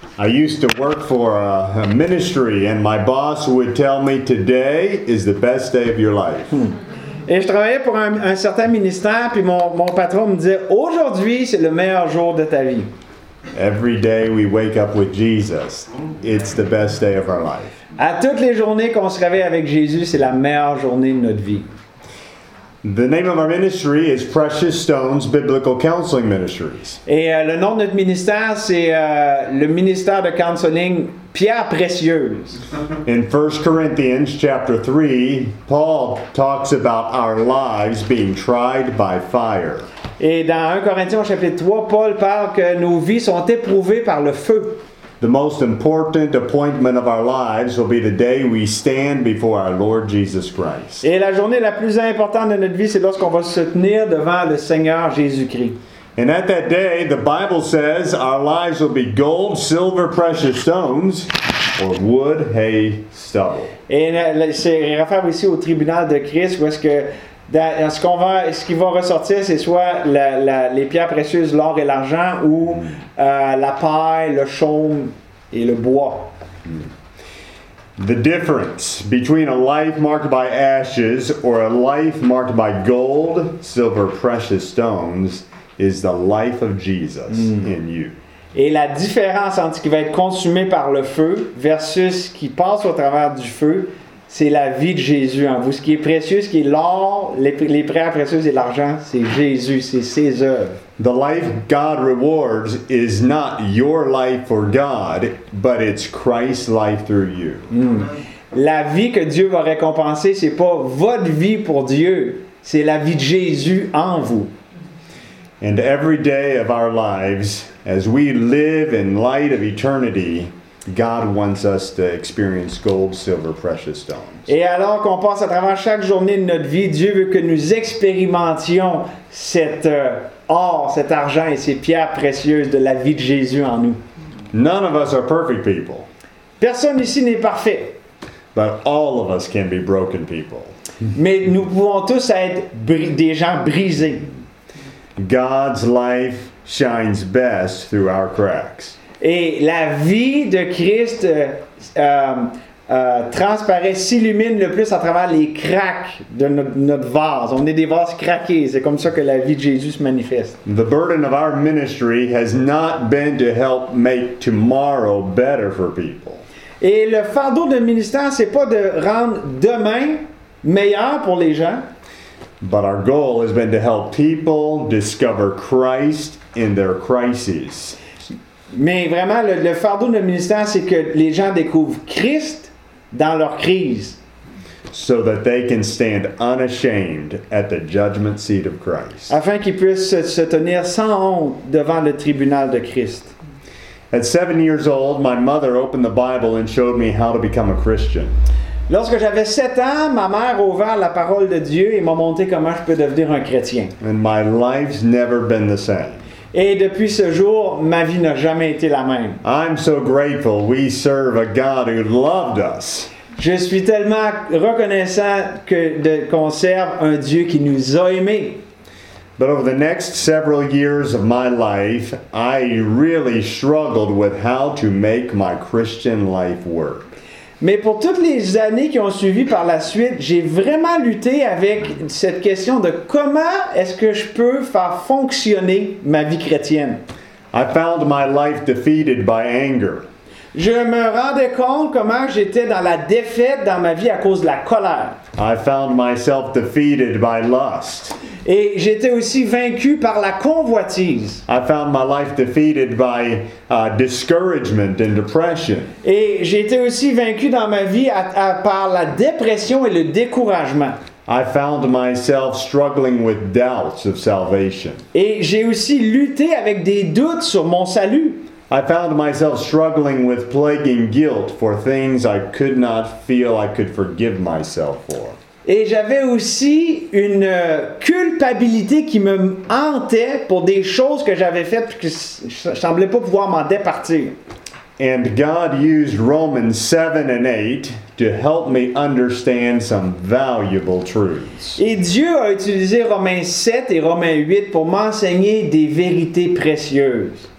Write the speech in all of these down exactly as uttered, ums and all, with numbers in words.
I used to work for a, a ministry, and my boss would tell me, today is the best day of your life. Hmm. Et je travaillais pour un, un certain ministère, puis mon, mon patron me disait, aujourd'hui, c'est le meilleur jour de ta vie. Every day we wake up with Jesus, it's the best day of our life. À toutes les journées qu'on se réveille avec Jésus, c'est la meilleure journée de notre vie. The name of our ministry is Precious Stones Biblical Counseling Ministries. Et euh, le nom de notre ministère, c'est euh, le ministère de counseling Pierre Précieuse. In First Corinthians chapter three, Paul talks about our lives being tried by fire. Et dans Premier Corinthiens au chapitre trois, Paul parle que nos vies sont éprouvées par le feu. The most important appointment of our lives will be the day we stand before our Lord Jesus Christ. Et la journée la plus importante de notre vie, c'est lorsqu'on va se tenir devant le Seigneur Jésus-Christ. And at that day, the Bible says our lives will be gold, silver, precious stones, or wood, hay, stubble. Et c'est réfère aussi au tribunal de Christ, où est-ce que dans, ce, qu'on va, ce qui va ressortir, c'est soit la, la, les pierres précieuses, l'or et l'argent, ou euh, la paille, le chaume et le bois. The difference between a life marked by ashes or a life marked by gold, silver, precious stones is the life of Jesus mm. in you. Et la différence entre ce qui va être consumé par le feu versus ce qui passe au travers du feu, c'est la vie de Jésus en vous. Ce qui est précieux, ce qui est l'or, les, les pierres précieuses et l'argent, c'est Jésus, c'est ses œuvres. The life God rewards is not your life for God, but it's Christ's life through you. Mm. La vie que Dieu va récompenser, c'est pas votre vie pour Dieu, c'est la vie de Jésus en vous. And every day of our lives, as we live in light of eternity, God wants us to experience gold, silver, precious stones. Et alors qu'on passe à travers chaque journée de notre vie, Dieu veut que nous expérimentions cet euh, or, cet argent et ces pierres précieuses de la vie de Jésus en nous. None of us are perfect people. Personne ici n'est parfait. But all of us can be broken people. Mais nous pouvons tous être bri- des gens brisés. God's life shines best through our cracks. Et la vie de Christ euh, euh, euh, transparaît, s'illumine le plus à travers les craques de notre, notre vase. On est des vases craqués. C'est comme ça que la vie de Jésus se manifeste. The burden of our ministry has not been to help make tomorrow better for people. Et le fardeau de ministère, c'est pas de rendre demain meilleur pour les gens. But our goal has been to help people discover Christ in their crises. Mais vraiment, le, le fardeau de ministère, c'est que les gens découvrent Christ dans leur crise. So that they can stand unashamed at the judgment seat of Christ. Afin qu'ils puissent se, se tenir sans honte devant le tribunal de Christ. At seven years old, my mother opened the Bible and showed me how to become a Christian. Lorsque j'avais sept ans, ma mère a ouvert la parole de Dieu et m'a montré comment je peux devenir un chrétien. And my life's never been the same. Et depuis ce jour, ma vie n'a jamais été la même. I'm so grateful we serve a God who loved us. Je suis tellement reconnaissant que de, qu'on serve un Dieu qui nous a aimés. But over the next several years of my life, I really struggled with how to make my Christian life work. Mais pour toutes les années qui ont suivi par la suite, j'ai vraiment lutté avec cette question de comment est-ce que je peux faire fonctionner ma vie chrétienne. I found my life defeated by anger. Je me rendais compte comment j'étais dans la défaite dans ma vie à cause de la colère. I found myself defeated by lust. Et j'étais aussi vaincu par la convoitise. I found my life defeated by uh, discouragement and depression. Et j'étais aussi vaincu dans ma vie à, à, par la dépression et le découragement. I found myself struggling with doubts of salvation. Et j'ai aussi lutté avec des doutes sur mon salut. I found myself struggling with plaguing guilt for things I could not feel I could forgive myself for. Et j'avais aussi une culpabilité qui me hantait pour des choses que j'avais faites et que je ne semblais pas pouvoir m'en départir. And God used Romans seven and eight to help me understand some valuable truths. Et Dieu a utilisé Romains sept et Romains huit pour m'enseigner des vérités précieuses.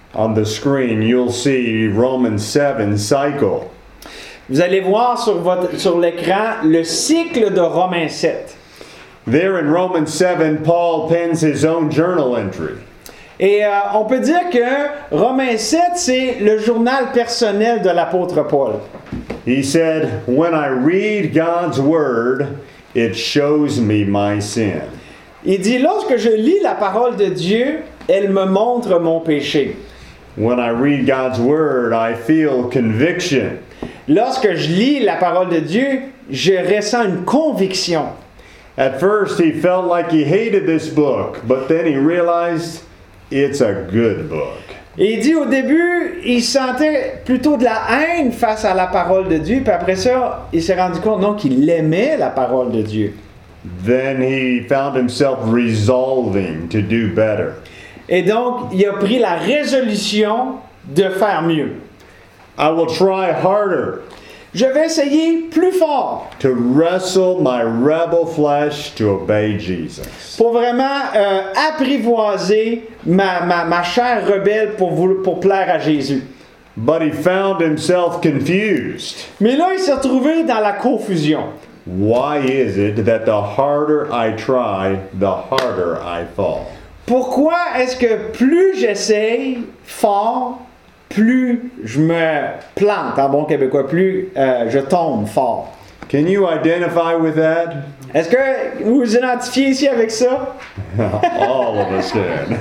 On the screen, you'll see Romans seven cycle. Vous allez voir sur, votre, sur l'écran le cycle de Romains sept. There in Romans seven, Paul pens his own journal entry. Et euh, on peut dire que Romains sept, c'est le journal personnel de l'apôtre Paul. He said, "When I read God's word, it shows me my sin." Il dit, lorsque je lis la parole de Dieu, elle me montre mon péché. When I read God's word, I feel conviction. Lorsque je lis la parole de Dieu, je ressens une conviction. At first, he felt like he hated this book, but then he realized it's a good book. Et il dit au début, il sentait plutôt de la haine face à la parole de Dieu, puis après ça, il s'est rendu compte non qu'il aimait la parole de Dieu. Then he found himself resolving to do better. Et donc, il a pris la résolution de faire mieux. I will try harder Je vais essayer plus fort to wrestle my rebel flesh to obey Jesus. pour vraiment euh, apprivoiser ma, ma, ma chair rebelle pour, vous, pour plaire à Jésus. But he found himself confused. Mais là, il s'est retrouvé dans la confusion. Why is it that the harder I try, the harder I fall? Pourquoi est-ce que plus j'essaye fort, plus je me plante, en bon québécois, plus euh, je tombe fort? Can you identify with that? Est-ce que vous vous identifiez ici avec ça? All of us can.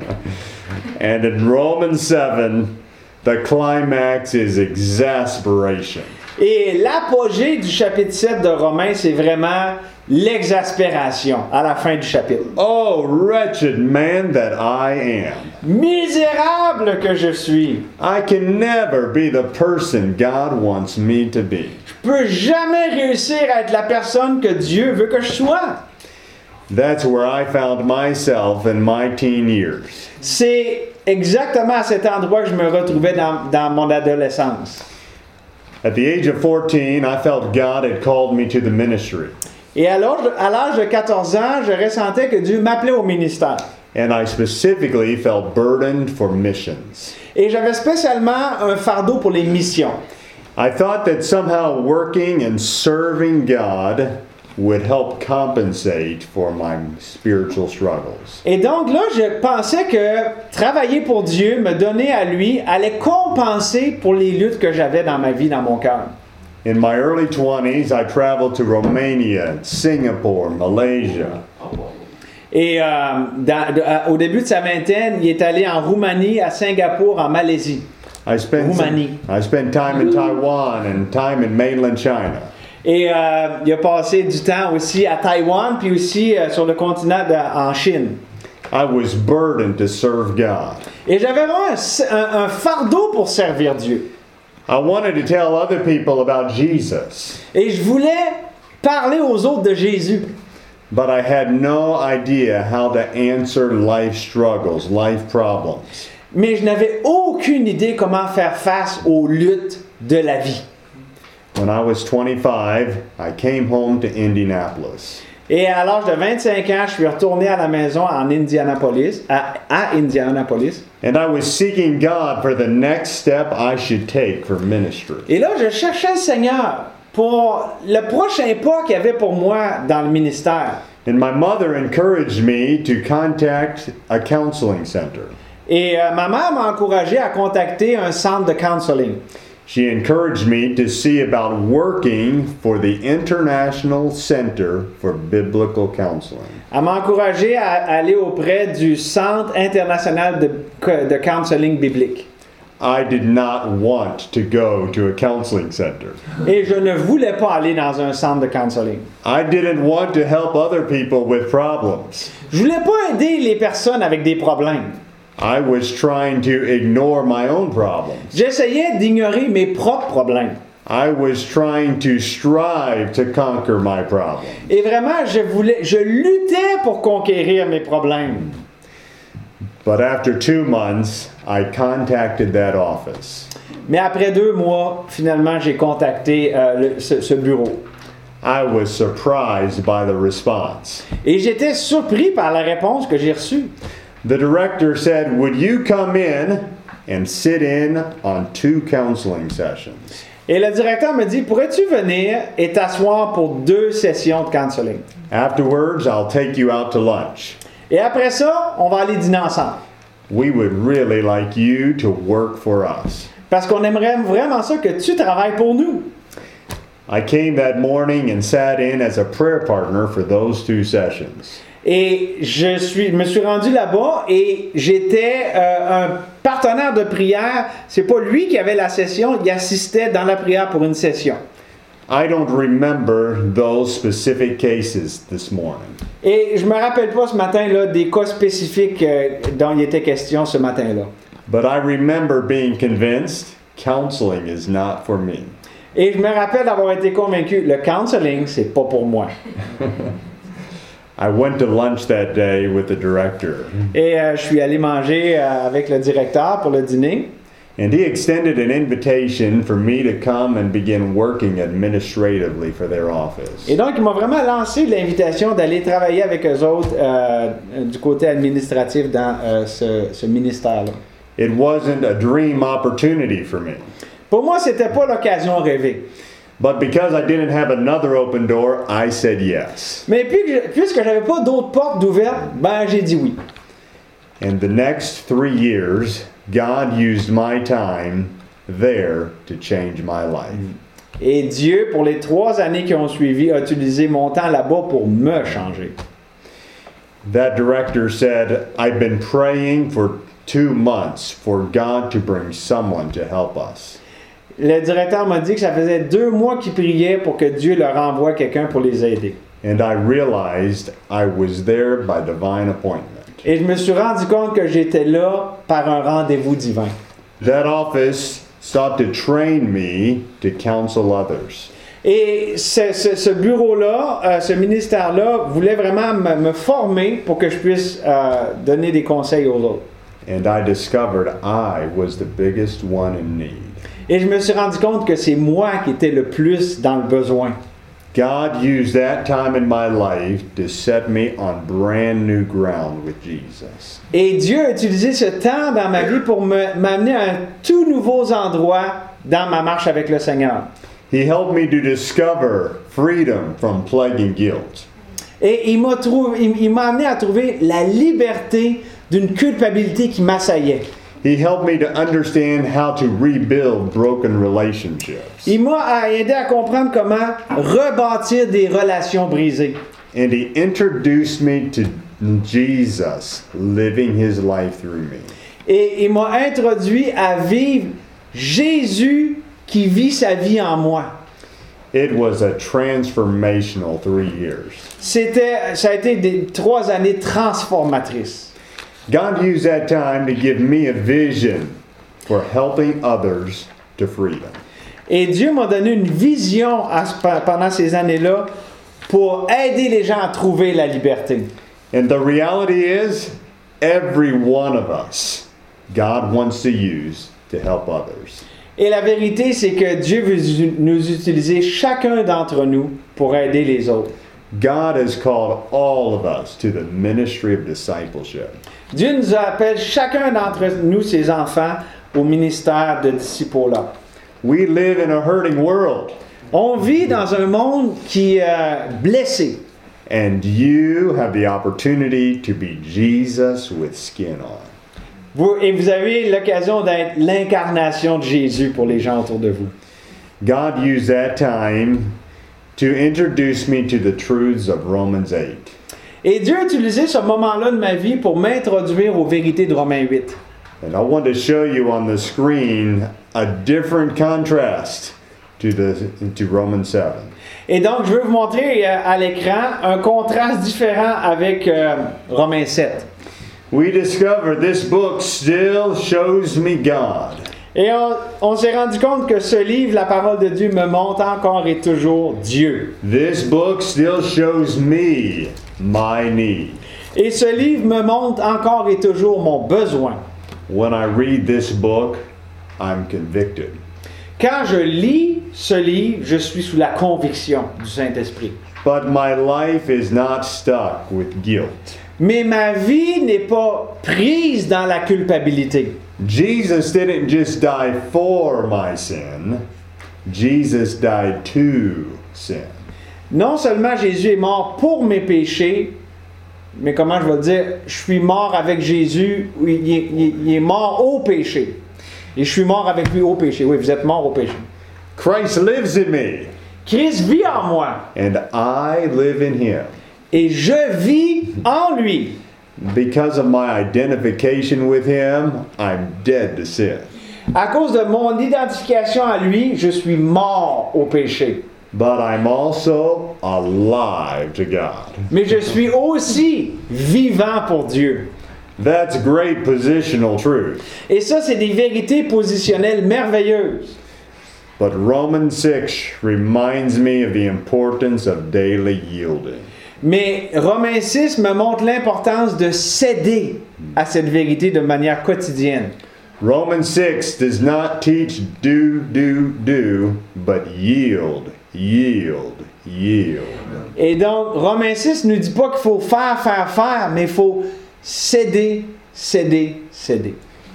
And in Romans seven, the climax is exasperation. Et l'apogée du chapitre sept de Romains, c'est vraiment l'exaspération à la fin du chapitre. Oh, wretched man that I am. Misérable que je suis. I can never be the person God wants me to be. Je peux jamais réussir à être la personne que Dieu veut que je sois. That's where I found myself in my teen years. C'est exactement à cet endroit que je me retrouvais dans, dans mon adolescence. At the age of fourteen, I felt God had called me to the ministry. Et à l'âge, à l'âge de quatorze ans, je ressentais que Dieu m'appelait au ministère. And I specifically felt burdened for missions. Et j'avais spécialement un fardeau pour les missions. I thought that somehow working and serving God would help compensate for my spiritual struggles. Et donc là, je pensais que travailler pour Dieu, me donner à lui, allait compenser pour les luttes que j'avais dans ma vie, dans mon cœur. In my early twenties, I traveled to Romania, Singapore, Malaysia. Et euh, dans, de, euh, au début de sa vingtaine, il est allé en Roumanie, à Singapour, en Malaisie. I spent Roumanie. some, I spent time in Taiwan and time in mainland China. Et euh, il a passé du temps aussi à Taïwan, puis aussi euh, sur le continent de, en Chine. I was burdened to serve God. Et j'avais vraiment un, un, un fardeau pour servir Dieu. I wanted to tell other people about Jesus, Et je voulais parler aux autres de Jésus. but I had no idea how to answer life struggles, life problems. Mais je n'avais aucune idée comment faire face aux luttes de la vie. When I was twenty-five, I came home to Indianapolis. Et à l'âge de vingt-cinq ans, je suis retourné à la maison en Indianapolis, à, à Indianapolis. And I was seeking God for the next step I should take for ministry. Et là, je cherchais le Seigneur pour le prochain pas qu'il y avait pour moi dans le ministère. And my mother encouraged me to contact a counseling center. Et euh, ma mère m'a encouragé à contacter un centre de counseling. She encouraged me to see about working for the International Center for Biblical Counseling. Elle m'a encouragé à aller auprès du Centre international de, de counseling biblique. I did not want to go to a counseling center. Et je ne voulais pas aller dans un centre de counseling. I didn't want to help other people with problems. Je voulais pas aider les personnes avec des problèmes. I was trying to ignore my own problems. J'essayais d'ignorer mes propres problèmes. I was trying to strive to conquer my problems. Et vraiment, je voulais, je luttais pour conquérir mes problèmes. But after two months, I contacted that office. Mais après deux mois, finalement, j'ai contacté euh, le, ce, ce bureau. I was surprised by the response. Et j'étais surpris par la réponse que j'ai reçue. The director said, "Would you come in and sit in on two counseling sessions. Et le directeur me dit, pourrais-tu venir et t'asseoir pour deux sessions de counseling? Afterwards, I'll take you out to lunch. Et après ça, on va aller dîner ensemble. We would really like you to work for us. Parce qu'on aimerait vraiment ça que tu travailles pour nous. I came that morning and sat in as a prayer partner for those two sessions. Et je suis, me suis rendu là-bas et j'étais euh, un partenaire de prière. C'est pas lui qui avait la session, il assistait dans la prière pour une session. I don't remember those specific cases this morning. Et je me rappelle pas ce matin-là des cas spécifiques euh, dont il était question ce matin-là. But I remember being convinced counseling is not for me. Et je me rappelle d'avoir été convaincu, le counseling, c'est pas pour moi. I went to lunch that day with the director. Et euh, je suis allé manger euh, avec le directeur pour le dîner. And he extended an invitation for me to come and begin working administratively for their office. Et donc, il m'a vraiment lancé l'invitation d'aller travailler avec eux autres euh, du côté administratif dans euh, ce, ce ministère-là. It wasn't a dream opportunity for me. Pour moi, c'était pas l'occasion rêvée. But because I didn't have another open door, I said yes. Mais puis, puisque j'avais pas d'autres portes ouvertes, ben j'ai dit oui. And the next three years, God used my time there to change my life. Et Dieu, pour les trois années qui ont suivi, a utilisé mon temps là-bas pour me changer. That director said, I've been praying for two months for God to bring someone to help us. Le directeur m'a dit que ça faisait deux mois qu'il priait pour que Dieu leur envoie quelqu'un pour les aider. And I realized I was there by divine appointment. Et je me suis rendu compte que j'étais là par un rendez-vous divin. That office sought to train me to counsel others. Et ce, ce, ce bureau-là, euh, ce ministère-là, voulait vraiment me, me former pour que je puisse euh, donner des conseils aux autres. And I discovered I was the biggest one in need. Et je me suis rendu compte que c'est moi qui étais le plus dans le besoin. God used that time in my life to set me on brand new ground with Jesus. Et Dieu a utilisé ce temps dans ma vie pour me, m'amener à un tout nouveau endroit dans ma marche avec le Seigneur. He helped me to discover freedom from plague and guilt. Et il m'a, trouvé, il, il m'a amené à trouver la liberté d'une culpabilité qui m'assaillait. He helped me to understand how to rebuild broken relationships. Il m'a aidé à comprendre comment rebâtir des relations brisées. And he introduced me to Jesus living his life through me. Et il m'a introduit à vivre Jésus qui vit sa vie en moi. It was a transformational three years. C'était, ça a été des trois années transformatrices. God used that time to give me a vision for helping others to freedom. Et Dieu m'a donné une vision à, pendant ces années-là pour aider les gens à trouver la liberté. And the reality is, every one of us, God wants to use to help others. Et la vérité, c'est que Dieu veut nous utiliser chacun d'entre nous pour aider les autres. God has called all of us to the ministry of discipleship. Dieu nous appelle chacun d'entre nous, ses enfants, au ministère de disciple-là. We live in a hurting world. On vit dans un monde qui est blessé. And you have the opportunity to be Jesus with skin on. Vous, et vous avez l'occasion d'être l'incarnation de Jésus pour les gens autour de vous. God used that time to introduce me to the truths of Romans eight. Et Dieu a utilisé ce moment-là de ma vie pour m'introduire aux vérités de Romains huit. And I want to show you on the screen a different contrast to the to Romans seven. Et donc, je veux vous montrer euh, à l'écran un contraste différent avec euh, Romains sept. We discover this book still shows me God. Et on, on s'est rendu compte que ce livre, la parole de Dieu, me montre encore et toujours Dieu. This book still shows me my need. Et ce livre me montre encore et toujours mon besoin. When I read this book, I'm convicted. Quand je lis ce livre, je suis sous la conviction du Saint-Esprit. But my life is not stuck with guilt. Mais ma vie n'est pas prise dans la culpabilité. Jesus didn't just die for my sin, Jesus died to sin. Non seulement Jésus est mort pour mes péchés, mais comment je vais le dire, je suis mort avec Jésus, il est, il est- il est mort au péché. Et je suis mort avec lui au péché. Oui, vous êtes mort au péché. Christ lives in me, Christ vit en moi and I live in him. et je vis en lui. Because of my identification with him, I'm dead to sin. À cause de mon identification à lui, je suis mort au péché. But I'm also alive to God. Mais je suis aussi vivant pour Dieu. That's great positional truth. Et ça, c'est des vérités positionnelles merveilleuses. But Romans six reminds me of the importance of daily yielding. Mais Romains six me montre l'importance de céder à cette vérité de manière quotidienne. Romans six does not teach do, do, do, but yield, yield, yield. Et donc, Romains six ne nous dit pas qu'il faut faire, faire, faire, mais il faut céder, céder, céder.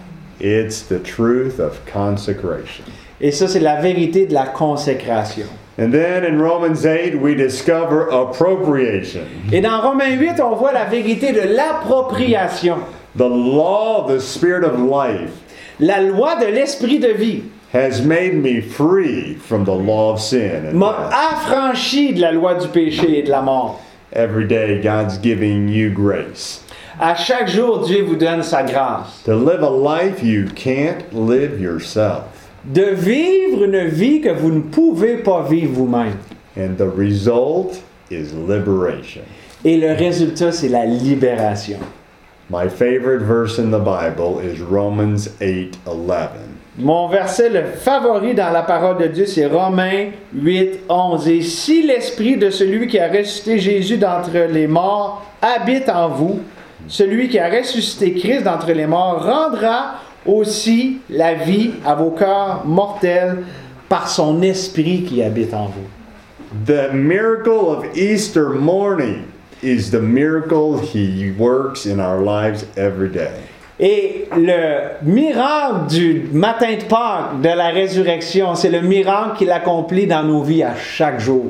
It's the truth of consecration. Et ça, c'est la vérité de la consécration. And then in Romans eight, we discover appropriation. Et dans Romains huit, on voit la vérité de l'appropriation. The law of the Spirit of life La loi de l'esprit de vie has made me free from the law of sin and m'a death. affranchi de la loi du péché et de la mort. Every day, God's giving you grace À chaque jour, Dieu vous donne sa grâce. to live a life you can't live yourself. De vivre une vie que vous ne pouvez pas vivre vous-même. And the result is liberation. Et le résultat, c'est la libération. My favorite verse in the Bible is Romans eight eleven. Mon verset le favori dans la parole de Dieu, c'est Romains huit onze. Et si l'esprit de celui qui a ressuscité Jésus d'entre les morts habite en vous, celui qui a ressuscité Christ d'entre les morts rendra aussi la vie à vos corps mortels par son esprit qui habite en vous. The miracle of Easter morning is the miracle he works in our lives every day. Et le miracle du matin de Pâques, de la résurrection, c'est le miracle qu'il accomplit dans nos vies à chaque jour.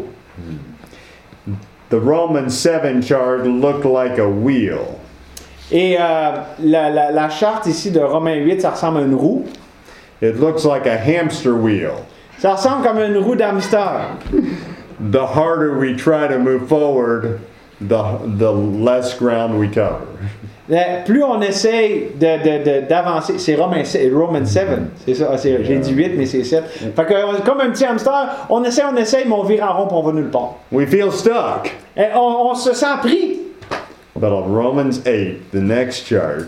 The Romans seven chart looked like a wheel. Et euh, la, la, la charte ici de Romains huit, ça ressemble à une roue. It looks like a hamster wheel. Ça ressemble comme une roue d'hamster. The harder we try to move forward, the, the less ground we cover. Le- Plus on essaye de, de, de- d'avancer, c'est Romains sept, Roman sept, c'est ça, c'est- j'ai dit huit, mais c'est sept. Fait que, on- comme un petit hamster, on essaye, on essaye, mais on vire en rond et on va nulle part. We feel stuck. Et on, on se sent pris. But on Romans eight, the next chart,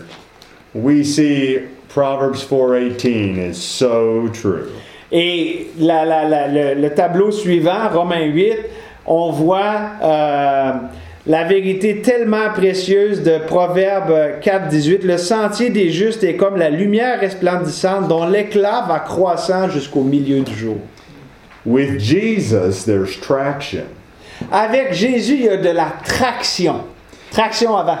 we see Proverbs four eighteen is so true. Et la, la, la- le, le tableau suivant, Romains huit, on voit euh, la vérité tellement précieuse de Proverbe quatre dix-huit. Le sentier des justes est comme la lumière resplendissante dont l'éclat va croissant jusqu'au milieu du jour. With Jesus, there's traction. Avec Jésus, il y a de la traction. Traction avant.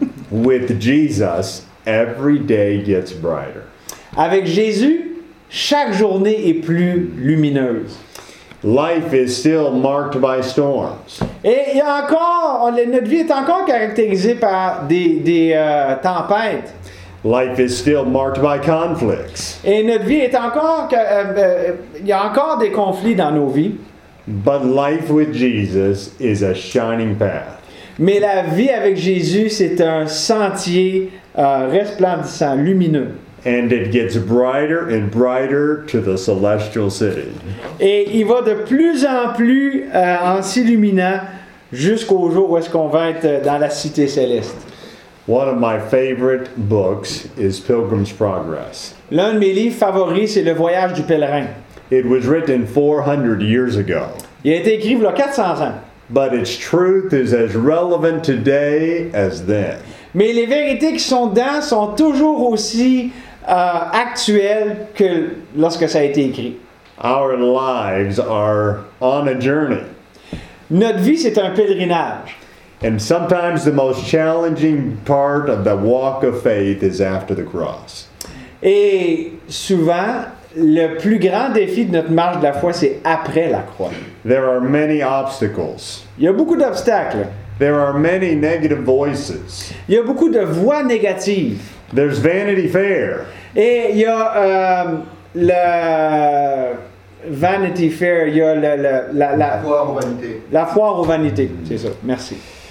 With Jesus, every day gets brighter. Avec Jésus, chaque journée est plus lumineuse. Life is still marked by storms. Et il y a encore, on- notre vie est encore caractérisée par des, des euh, tempêtes. Life is still marked by conflicts. Et notre vie est encore, euh, euh, il y a encore des conflits dans nos vies. But life with Jesus is a shining path. Mais la vie avec Jésus, c'est un sentier euh, resplendissant, lumineux. And it gets brighter and brighter to the celestial city. Et il va de plus en plus euh, en s'illuminant jusqu'au jour où est-ce qu'on va être dans la cité céleste. One of my favorite books is Pilgrim's Progress. L'un de mes livres favoris, c'est Le Voyage du pèlerin. It was written four hundred years ago, Il a été écrit il y a quatre cents ans. but its truth is as relevant today as then. Mais les vérités qui sont dedans sont toujours aussi euh, actuelles que lorsque ça a été écrit. Our lives are on a journey, Notre vie, c'est un pèlerinage. and sometimes the most challenging part of the walk of faith is after the cross. Et souvent, le plus grand défi de notre marche de la foi, c'est après la croix. There are many obstacles. Il y a beaucoup d'obstacles. There are many negative voices. Il y a beaucoup de voix négatives. There's Vanity Fair. Et il y a euh, le Vanity Fair, il y a le, le- la, la, Foire aux vanités. la foire aux vanités. C'est ça, merci.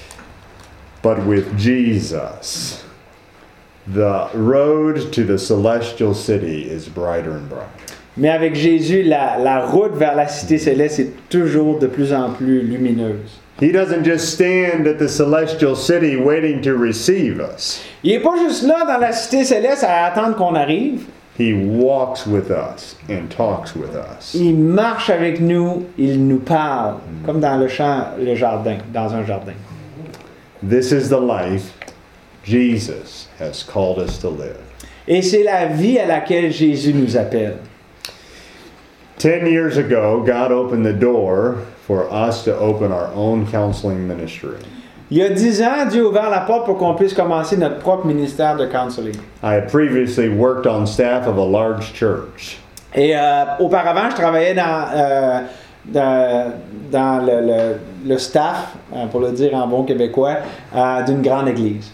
But with Jesus, the road to the celestial city is brighter and brighter. Mais avec Jésus, la, la route vers la cité céleste est toujours de plus en plus lumineuse. He doesn't just stand at the celestial city waiting to receive us. Il n'est pas juste là dans la cité céleste à attendre qu'on arrive. He walks with us and talks with us. Il marche avec nous, il nous parle, comme dans le champ, le jardin, dans un jardin. This is the life Jesus has called us to live. Et c'est la vie à laquelle Jésus nous appelle. Ten years ago, God opened the door for us to open our own counseling ministry. Il y a dix ans, Dieu a ouvert la porte pour qu'on puisse commencer notre propre ministère de counseling. I had previously worked on staff of a large church. Et euh, auparavant, je travaillais dans, euh, dans, dans le, le- le staff, euh, pour le dire en bon québécois, euh, d'une grande église.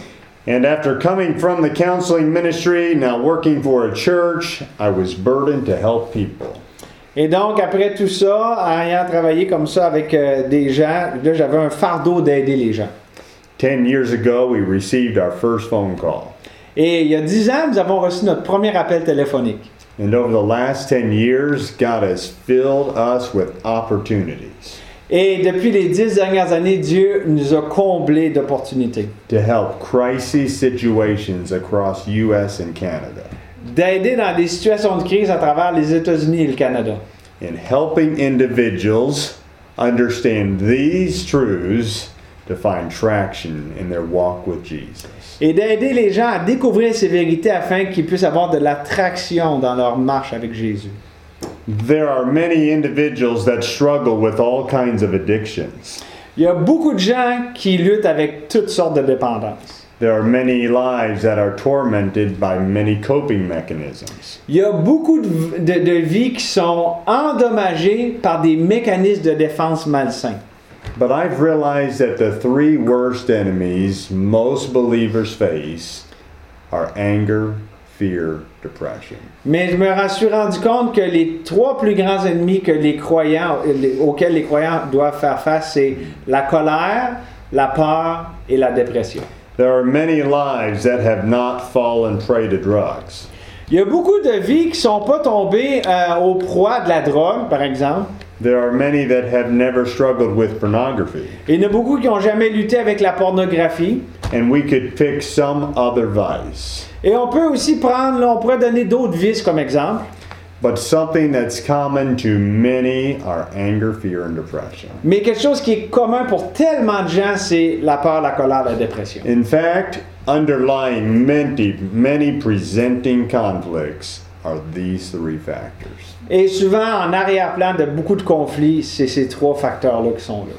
And after coming from the counseling ministry, now working for a church, I was burdened to help people. Et donc, après tout ça, ayant travaillé comme ça avec euh, des gens, là, j'avais un fardeau d'aider les gens. Ten years ago, we received our first phone call. Et il y a dix ans, nous avons reçu notre premier appel téléphonique. And over the last ten years, God has filled us with opportunities Et depuis les dix dernières années, Dieu nous a comblés d'opportunités. to help crisis situations across U S and Canada. D'aider dans des situations de crise à travers les États-Unis et le Canada. In helping individuals understand these truths to find traction in their walk with Jesus. Et d'aider les gens à découvrir ces vérités afin qu'ils puissent avoir de l'attraction dans leur marche avec Jésus. There are many individuals that struggle with all kinds of addictions. Il y a beaucoup de gens qui luttent avec toutes sortes de dépendances. There are many lives that are tormented by many coping mechanisms. Il y a beaucoup de, de- de vies qui sont endommagées par des mécanismes de défense malsains. But I've realized that the three worst enemies most believers face are anger, fear, depression. Mais je me suis rendu compte que les trois plus grands ennemis que les croyants, les- auxquels les croyants doivent faire face, c'est la colère, la peur et la dépression. There are many lives that have not fallen prey to drugs. Il y a beaucoup de vies qui ne sont pas tombées euh, au proie de la drogue, par exemple. There are many that have never struggled with pornography. Et il y en a beaucoup qui n'ont jamais lutté avec la pornographie. And we could pick some other vice. Et on peut aussi prendre, là, on pourrait donner d'autres vices comme exemple. But something that's common to many are anger, fear, and depression. Mais quelque chose qui est commun pour tellement de gens, c'est la peur, la colère, la dépression. In fact, underlying many, many presenting conflicts are these three factors. Et souvent, en arrière-plan de beaucoup de conflits, c'est ces trois facteurs-là qui sont là.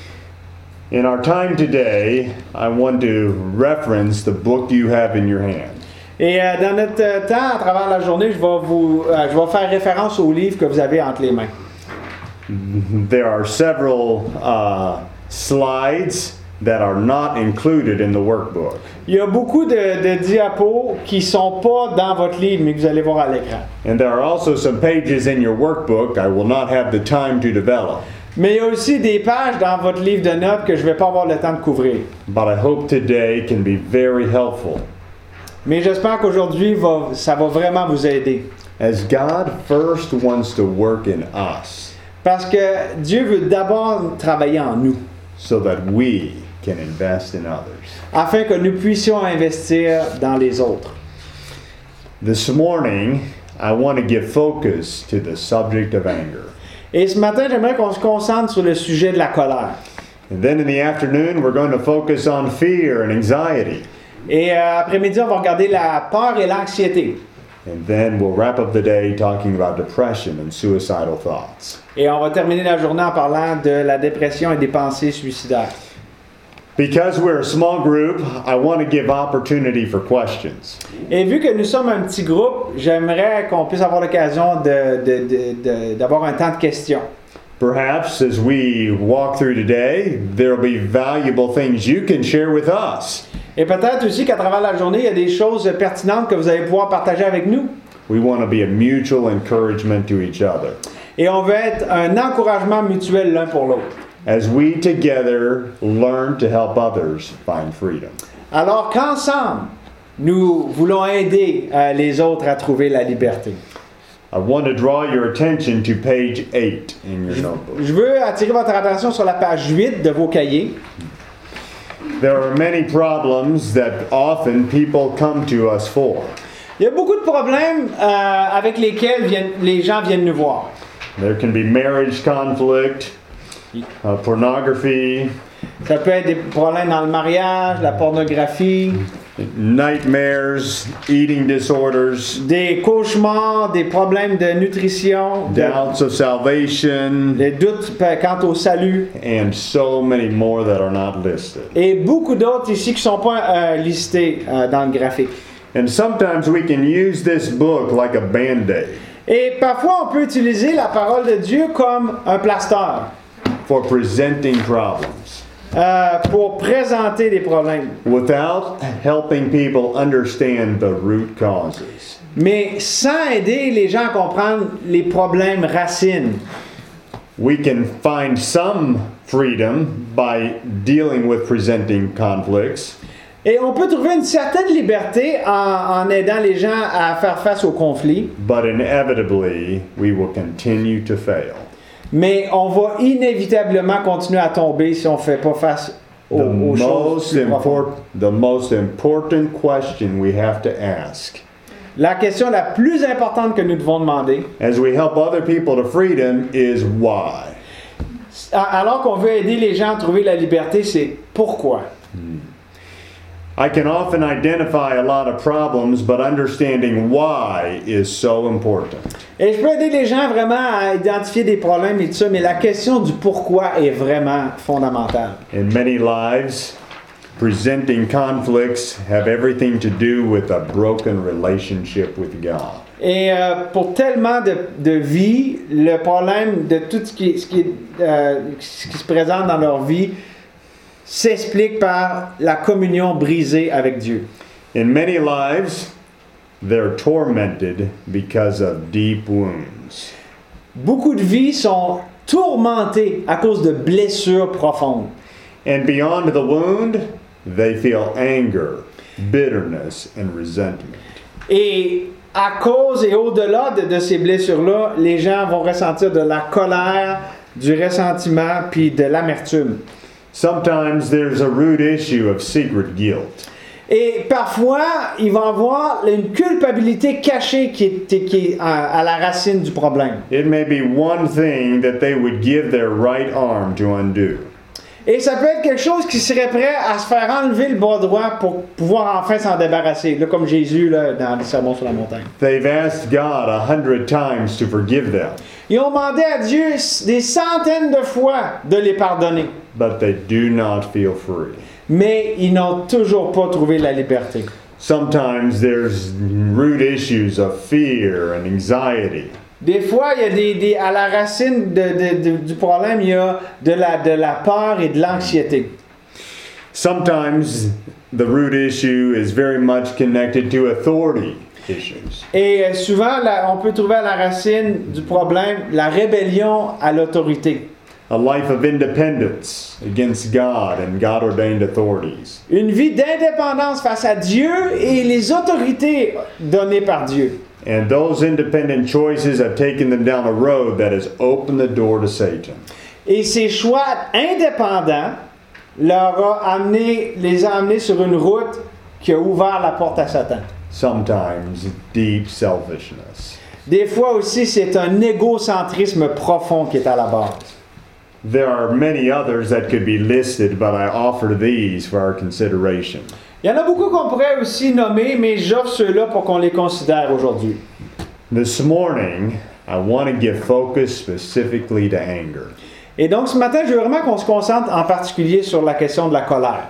In our time today, I want to reference the book you have in your hand. Et euh, dans notre euh, temps, à travers la journée, je vais, vous, euh, je vais faire référence au livre que vous avez entre les mains. There are several uh, slides that are not included in the workbook. Il y a beaucoup de, de diapos qui ne sont pas dans votre livre, mais que vous allez voir à l'écran. And there are also some pages in your workbook I will not have the time to develop. Mais il y a aussi des pages dans votre livre de notes que je ne vais pas avoir le temps de couvrir. But I hope today can be very helpful. Mais j'espère qu'aujourd'hui, va- ça va vraiment vous aider. As God first wants to work in us Parce que Dieu veut d'abord travailler en nous, so that we can invest in others. afin que nous puissions investir dans les autres. This morning, I want to give focus to the subject of anger. Et ce matin, j'aimerais qu'on se concentre sur le sujet de la colère. And then in the afternoon, we're going to focus on fear and anxiety. Et euh, après-midi, on va regarder la peur et l'anxiété. And then we'll wrap up the day talking about depression and suicidal thoughts. Et on va terminer la journée en parlant de la dépression et des pensées suicidaires. Because we're a small group, I want to give opportunity for questions. Et vu que nous sommes un petit groupe, j'aimerais qu'on puisse avoir l'occasion de, de, de, de, d'avoir un temps de questions. Perhaps as we walk through today, there will be valuable things you can share with us. Et peut-être aussi qu'à travers la journée, il y a des choses pertinentes que vous allez pouvoir partager avec nous. We want to be a mutual encouragement to each other. Et on veut être un encouragement mutuel l'un pour l'autre. As we together learn to help others find freedom. Alors qu'ensemble, nous voulons aider euh, les autres à trouver la liberté. I want to draw your attention to page eight in your notebook. Je veux attirer votre attention sur la page huit de vos cahiers. There are many problems that often people come to us for. Il y a beaucoup de problèmes euh, avec lesquels viennent, les gens viennent nous voir. There can be marriage conflict, uh, pornography, Ça peut être des problèmes dans le mariage, la pornographie, nightmares, eating disorders, des cauchemars, des problèmes de nutrition, de- doubts of salvation, des doutes quant au salut, and so many more that are not listed. et beaucoup d'autres ici qui ne sont pas euh, listés euh, dans le graphique. And sometimes we can use this book like a band-aid Et parfois, on peut utiliser la parole de Dieu comme un plaster for presenting problems euh, pour présenter des problèmes. without helping people understand the root causes. Mais sans aider les gens à comprendre les problèmes racines. We can find some freedom by dealing with presenting conflicts, Et on peut trouver une certaine liberté en, en aidant les gens à faire face aux conflits, but inevitably we will continue to fail. mais on va inévitablement continuer à tomber si on ne fait pas face aux, The aux choses most, plus profondes. import, the most important question we have to ask La question la plus importante que nous devons demander, as we help other people to freedom is why. a- alors qu'on veut aider les gens à trouver la liberté, c'est pourquoi. I can often identify a lot of problems, but understanding why is so important. Et je peux aider les gens vraiment à identifier des problèmes et tout ça, mais la question du pourquoi est vraiment fondamentale. In many lives, presenting conflicts have everything to do with a broken relationship with God. Et euh, pour tellement de, de vies, le problème de tout ce qui, ce qui, euh, ce qui se présente dans leur vie s'explique par la communion brisée avec Dieu. In many lives, they're tormented because of deep wounds. Beaucoup de vies sont tourmentées à cause de blessures profondes. And beyond the wound, they feel anger, bitterness, and resentment. Et à cause et au-delà de, de ces blessures-là, les gens vont ressentir de la colère, du ressentiment, puis de l'amertume. Sometimes there's a root issue of secret guilt. Et parfois, il va y avoir une culpabilité cachée qui est, qui est à, à la racine du problème. It may be one thing that they would give their right arm to undo. Et ça peut être quelque chose qui serait prêt à se faire enlever le bras droit pour pouvoir enfin s'en débarrasser, là, comme Jésus là, dans le Sermon sur la montagne. They've asked God a hundred times to forgive them, Ils ont demandé à Dieu des centaines de fois de les pardonner, but they do not feel free. mais ils n'ont toujours pas trouvé la liberté. Sometimes there's root issues of fear and anxiety. Des fois, il y a des, des- à la racine de- de- de- du problème, il y a de la, de la peur et de l'anxiété. Sometimes the root issue is very much connected to authority issues. Et euh, souvent, là, on peut trouver à la racine du problème la rébellion à l'autorité. A life of independence against God and God ordained authorities. Une vie d'indépendance face à Dieu et les autorités données par Dieu. And those independent choices have taken them down a road that has opened the door to Satan. Et ces choix indépendants leur a amené, les a amenés sur une route qui a ouvert la porte à Satan. Sometimes deep selfishness. Des fois aussi, c'est un égocentrisme profond qui est à la base. There are many others that could be listed, but I offer these for our consideration. Il y en a beaucoup qu'on pourrait aussi nommer, mais j'offre ceux-là pour qu'on les considère aujourd'hui. This morning, I want to give focus specifically to anger. Et donc ce matin, je veux vraiment qu'on se concentre en particulier sur la question de la colère.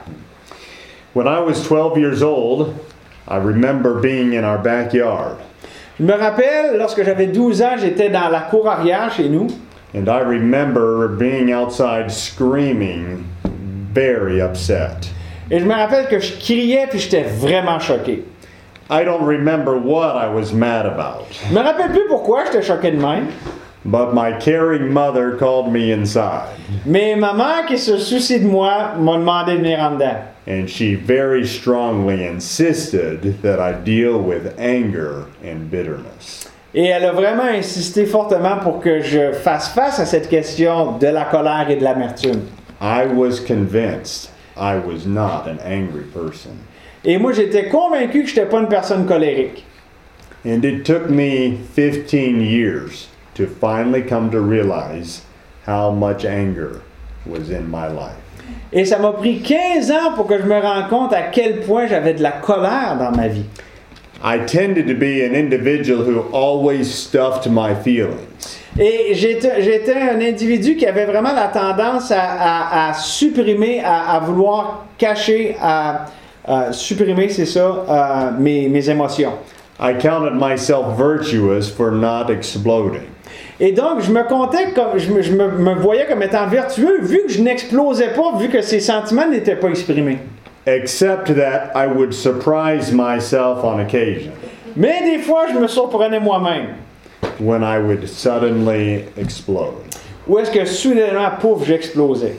When I was twelve years old, I remember being in our backyard, Je me rappelle, lorsque j'avais douze ans, j'étais dans la cour arrière chez nous. and I remember being outside screaming, very upset. Et je me rappelle que je criais puis j'étais vraiment choqué. I don't remember what I was mad about, Je me rappelle plus pourquoi j'étais choqué de même. but my caring mother called me inside, Mais ma mère qui se soucie de moi m'a demandé de venir en dedans. and she very strongly insisted that I deal with anger and bitterness. Et elle a vraiment insisté fortement pour que je fasse face à cette question de la colère et de l'amertume. I was convinced I was not an angry person. Et moi, j'étais convaincu que je n'étais pas une personne colérique. And it took me fifteen years to finally come to realize how much anger was in my life. Et ça m'a pris quinze ans pour que je me rende compte à quel point j'avais de la colère dans ma vie. I tended to be an individual who always stuffed my feelings. Et j'étais, j'étais un individu qui avait vraiment la tendance à, à- à supprimer, à, à vouloir cacher, à, à supprimer, c'est ça, euh, mes, mes émotions. I counted myself virtuous for not exploding. Et donc, je me comptais comme, je, me, je me- me voyais comme étant vertueux, vu que je n'explosais pas, vu que ces sentiments n'étaient pas exprimés. Except that I would surprise myself on occasion Mais des fois, je me surprenais moi-même. when I would suddenly explode. Où est-ce que soudainement, pouf, j'explosais.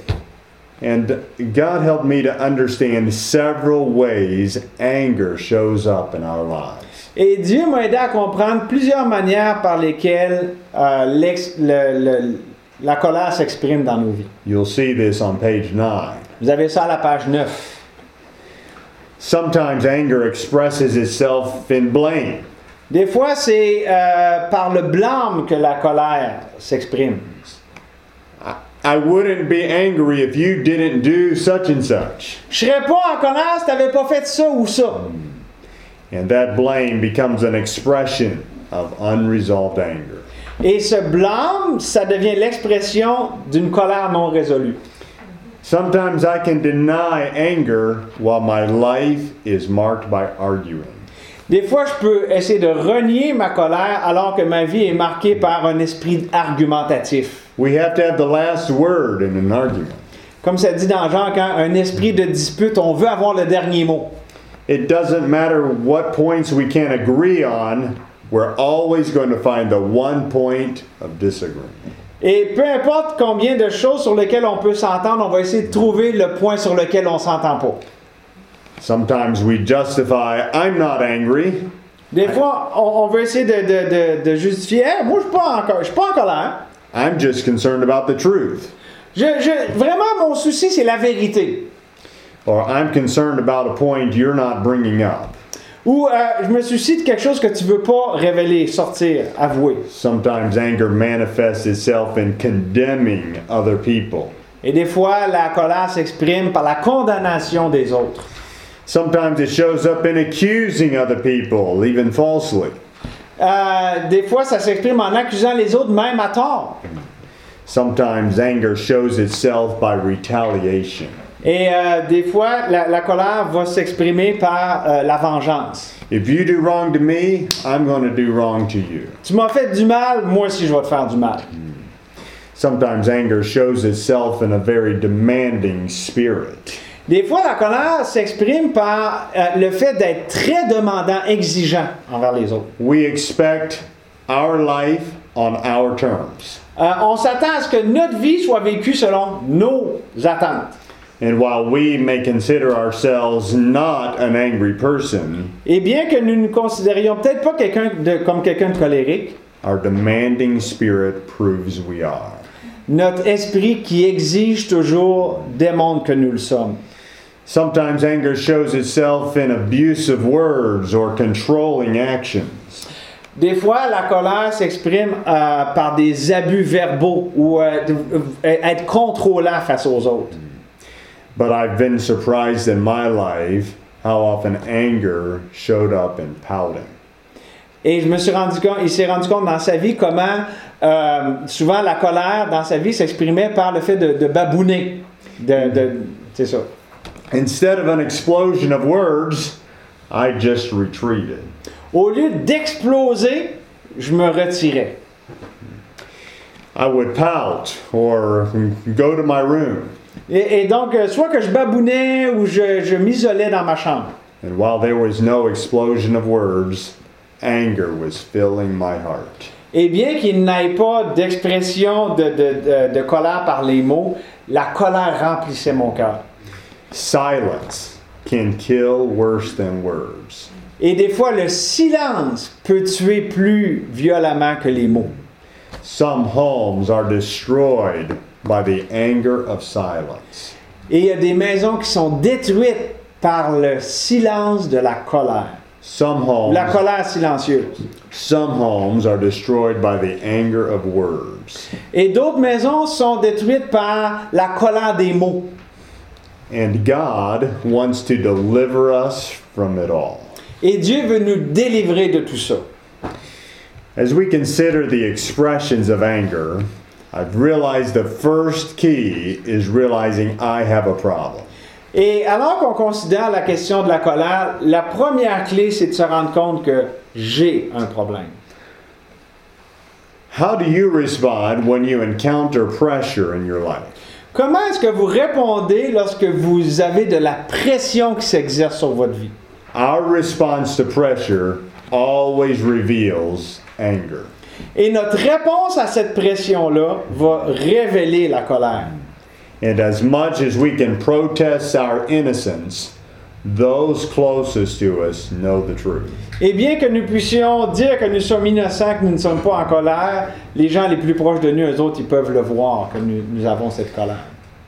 And God helped me to understand several ways anger shows up in our lives. Et Dieu m'a aidé à comprendre plusieurs manières par lesquelles euh, l'ex- le- le- la colère s'exprime dans nos vies. You'll see this on page nine. Vous avez ça à la page neuf. Sometimes anger expresses itself in blame. Des fois, c'est euh, par le blâme que la colère s'exprime. I, I wouldn't be angry if you didn't do such and such. Je serais pas en colère si tu n'avais pas fait ça ou ça. And that blame becomes an expression of unresolved anger. Et ce blâme, ça devient l'expression d'une colère non résolue. Sometimes I can deny anger while my life is marked by arguing. Des fois, je peux essayer de renier ma colère alors que ma vie est marquée par un esprit argumentatif. We have to have the last word in an argument. Comme ça dit dans Jean, quand un esprit de dispute, on veut avoir le dernier mot. It doesn't matter what points we can't agree on, we're always going to find the one point of disagreement. Et peu importe combien de choses sur lesquelles on peut s'entendre, on va essayer de trouver le point sur lequel on s'entend pas. Sometimes we justify, I'm not angry. Des fois, on, on veut essayer de, de, de, de justifier, hey, moi je suis pas en, je suis pas en colère. I'm just concerned about the truth. Je, je, vraiment, mon souci, c'est la vérité. Or I'm concerned about a point you're not bringing up. Ou euh, je me soucie de quelque chose que tu veux pas révéler, sortir, avouer. Sometimes anger manifests itself in condemning other people. Et des fois, la colère s'exprime par la condamnation des autres. Sometimes it shows up in accusing other people, even falsely. Euh, des fois, ça s'exprime en accusant les autres, même à tort. Sometimes anger shows itself by retaliation. Et euh, des fois, la, la colère va s'exprimer par euh, la vengeance. If you do wrong to me, I'm going to do wrong to you. Tu m'as fait du mal, moi aussi je vais te faire du mal. Sometimes anger shows itself in a very demanding spirit. Des fois, la colère s'exprime par euh, le fait d'être très demandant, exigeant envers les autres. We expect our life on our terms. Euh, on s'attend à ce que notre vie soit vécue selon nos attentes. And while we may consider ourselves not an angry person, Et bien que nous ne considérions peut-être pas quelqu'un de, comme quelqu'un de colérique, our demanding spirit proves we are. notre esprit qui exige toujours démontre que nous le sommes. Sometimes anger shows itself in abusive words or controlling actions. Des fois, la colère s'exprime euh, par des abus verbaux ou euh, de- euh, être contrôlant face aux autres. But I've been surprised in my life how often anger showed up in pouting. Et je me suis rendu compte, il s'est rendu compte dans sa vie comment euh, souvent la colère dans sa vie s'exprimait par le fait de, de babouner. De, de, c'est ça. Instead of an explosion of words, I just retreated. Au lieu d'exploser, je me retirais. I would pout or go to my room. Et, et donc, euh, soit que je babounais ou je, je m'isolais dans ma chambre. And while there was no explosion of words, anger was filling my heart. Et bien qu'il n'aille pas d'expression de, de, de, de colère par les mots, la colère remplissait mon cœur. Silence can kill worse than words. Et des fois, le silence peut tuer plus violemment que les mots. Some homes are destroyed by the anger of silence. Et il y a des maisons qui sont détruites par le silence de la colère. Some homes, La colère silencieuse. some homes are destroyed by the anger of words. Et d'autres maisons sont détruites par la colère des mots. And God wants to deliver us from it all. Et Dieu veut nous délivrer de tout ça. As we consider the expressions of anger, I've realized the first key is realizing I have a problem. Et alors qu'on considère la question de la colère, la première clé, c'est de se rendre compte que j'ai un problème. How do you respond when you encounter pressure in your life? Comment est-ce que vous répondez lorsque vous avez de la pression qui s'exerce sur votre vie? Our response to pressure always reveals anger. Et notre réponse à cette pression-là va révéler la colère. And as much as we can protest our innocence, those closest to us know the truth. Et bien que nous puissions dire que nous sommes innocents, que nous ne sommes pas en colère, les gens les plus proches de nous, eux autres, ils peuvent le voir, que nous, nous avons cette colère.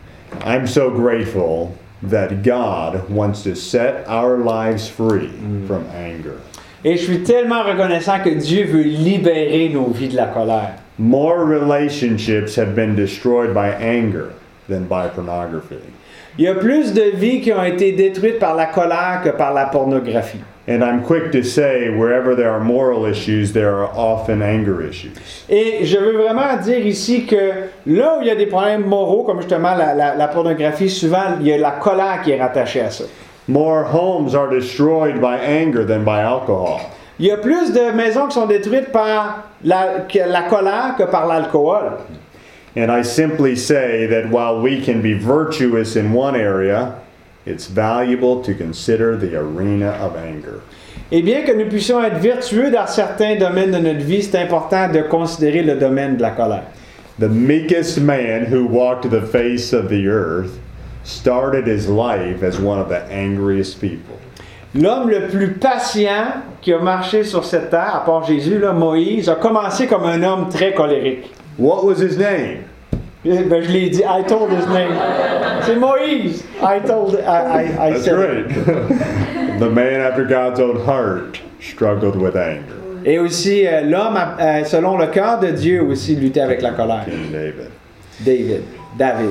I'm so grateful that God wants to set our lives free from anger. Et je suis tellement reconnaissant que Dieu veut libérer nos vies de la colère. More relationships have been destroyed by anger than by pornography. Il y a plus de vies qui ont été détruites par la colère que par la pornographie. And I'm quick to say, wherever there are moral issues, there are often anger issues. Et je veux vraiment dire ici que là où il y a des problèmes moraux, comme justement la, la, la pornographie, souvent il y a la colère qui est rattachée à ça. More homes are destroyed by anger than by alcohol. Il y a plus de maisons qui sont détruites par la, que la colère que par l'alcool. And I simply say that while we can be virtuous in one area, it's valuable to consider the arena of anger. Et bien que nous puissions être vertueux dans certains domaines de notre vie, c'est important de considérer le domaine de la colère. The meekest man who walked the face of the earth started his life as one of the angriest people. L'homme le plus patient qui a marché sur cette terre, à part Jésus, là, Moïse, a commencé comme un homme très colérique. What was his name? Ben, je l'ai dit, I told his name. C'est Moïse. I told, I, I, I That's said. great. The man after God's own heart struggled with anger. Et aussi, euh, l'homme, euh, selon le cœur de Dieu, aussi luttait avec la colère. King David. David, David.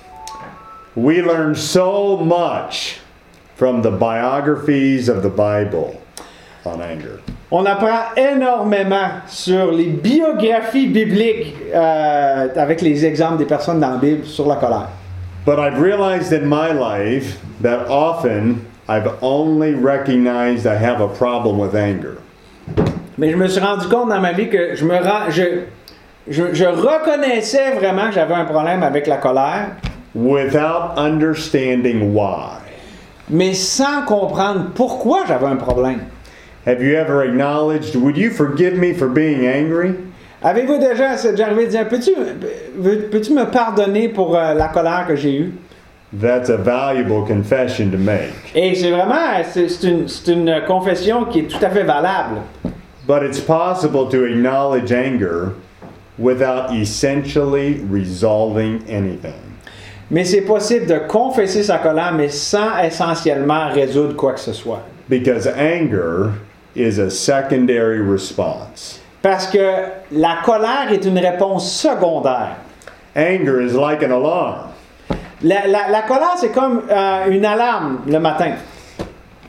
We learn so much from the biographies of the Bible on anger. On apprend énormément sur les biographies bibliques euh, avec les exemples des personnes dans la Bible sur la colère. But I've realized in my life that often I've only recognized I have a problem with anger. Mais je me suis rendu compte dans ma vie que je me rends, je, je, je reconnaissais vraiment que j'avais un problème avec la colère, without understanding why. mais sans comprendre pourquoi j'avais un problème. Have you ever acknowledged, would you forgive me for being angry? Avez-vous déjà, c'est déjà arrivé de dire, peux-tu, peux-tu me pardonner pour euh, la colère que j'ai eue? That's a valuable confession to make. Et c'est vraiment, c'est, c'est, une, c'est une confession qui est tout à fait valable. But it's possible to acknowledge anger without essentially resolving anything. Mais c'est possible de confesser sa colère, mais sans essentiellement résoudre quoi que ce soit. Because anger is a secondary response. Parce que la colère est une réponse secondaire. Anger is like an alarm. La, la, la colère, c'est comme euh, une alarme le matin.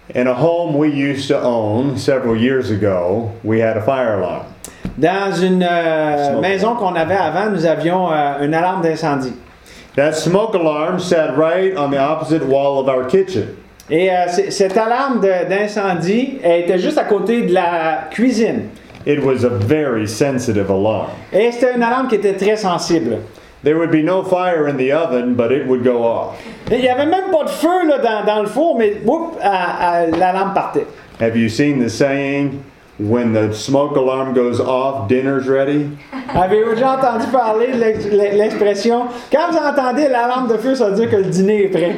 In a home we used to own several years ago, we had a fire alarm. Dans une euh, maison qu'on avait avant, nous avions euh, une alarme d'incendie. That smoke alarm sat right on the opposite wall of our kitchen. Et euh, c- cette alarme de- d'incendie, elle était juste à côté de la cuisine. It was a very sensitive alarm. Et c'était une alarme qui était très sensible. There would be no fire in the oven, but it would go off. Et il n'y avait même pas de feu là, dans, dans le four, mais whoop, à- à- l'alarme partait. Have you seen the saying, when the smoke alarm goes off, dinner's ready? Avez-vous déjà entendu parler de l'ex- l'expression « Quand vous entendez l'alarme de feu, ça veut dire que le dîner est prêt.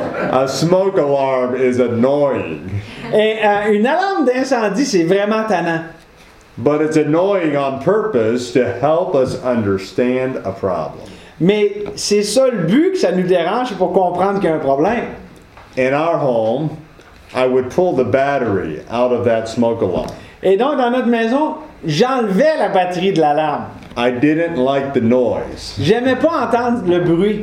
A smoke alarm is annoying, » Et euh, une alarme d'incendie, c'est vraiment tannant. but it's annoying on purpose to help us understand a problem. Mais c'est ça le but que ça nous dérange, c'est pour comprendre qu'il y a un problème. In our home, I would pull the battery out of that smoke alarm. Et donc, dans notre maison, j'enlevais la batterie de l'alarme. I didn't like the noise, J'aimais pas entendre le bruit.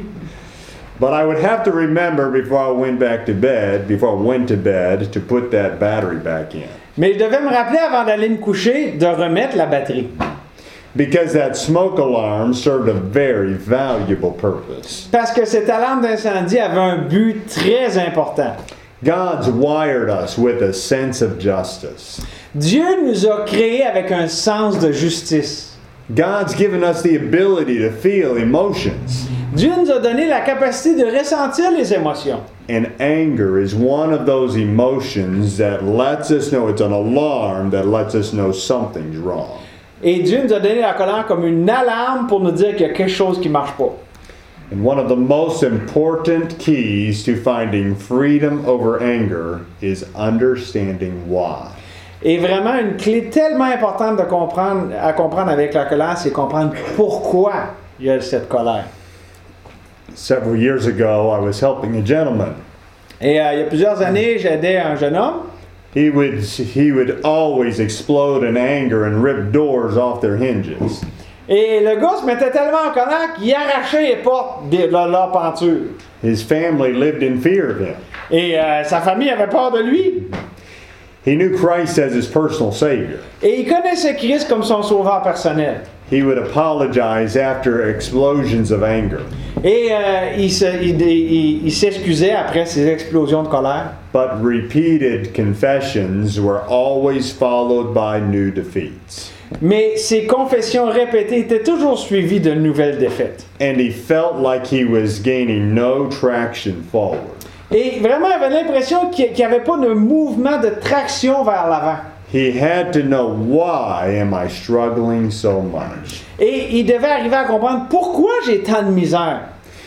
but I would have to remember before I went back to bed, before I went to bed, to put that battery back in. Mais je devais me rappeler avant d'aller me coucher de remettre la batterie. Because that smoke alarm served a very valuable purpose. Parce que cette alarme d'incendie avait un but très important. God's wired us with a sense of justice. Dieu nous a créés avec un sens de justice. God's given us the ability to feel emotions. Dieu nous a donné la capacité de ressentir les émotions. And anger is one of those emotions that lets us know, it's an alarm that lets us know something's wrong. Et Dieu nous a donné la colère comme une alarme pour nous dire qu'il y a quelque chose qui ne marche pas. And one of the most important keys to finding freedom over anger is understanding why. Et vraiment, une clé tellement importante de comprendre, à comprendre avec la colère, c'est comprendre pourquoi il y a cette colère. Several years ago, I was helping a gentleman. Et euh, il y a plusieurs années, j'aidais un jeune homme. He would he would always explode in anger and rip doors off their hinges. Et le gars se mettait tellement en colère qu'il arrachait les portes de leur, leur penture. His family lived in fear of him. Et euh, sa famille avait peur de lui. He knew Christ as his personal Savior. Et il connaissait Christ comme son sauveur personnel. He would apologize after explosions of anger. Et euh, il, se, il, il, il s'excusait après ces explosions de colère. But repeated confessions were always followed by new defeats. Mais ses confessions répétées étaient toujours suivies de nouvelles défaites. And he felt like he was gaining no traction forward. Et vraiment, il avait l'impression qu'il n'y avait pas de mouvement de traction vers l'avant. He had to know, why am I struggling so much? Et il devait arriver à comprendre pourquoi j'ai tant de misère.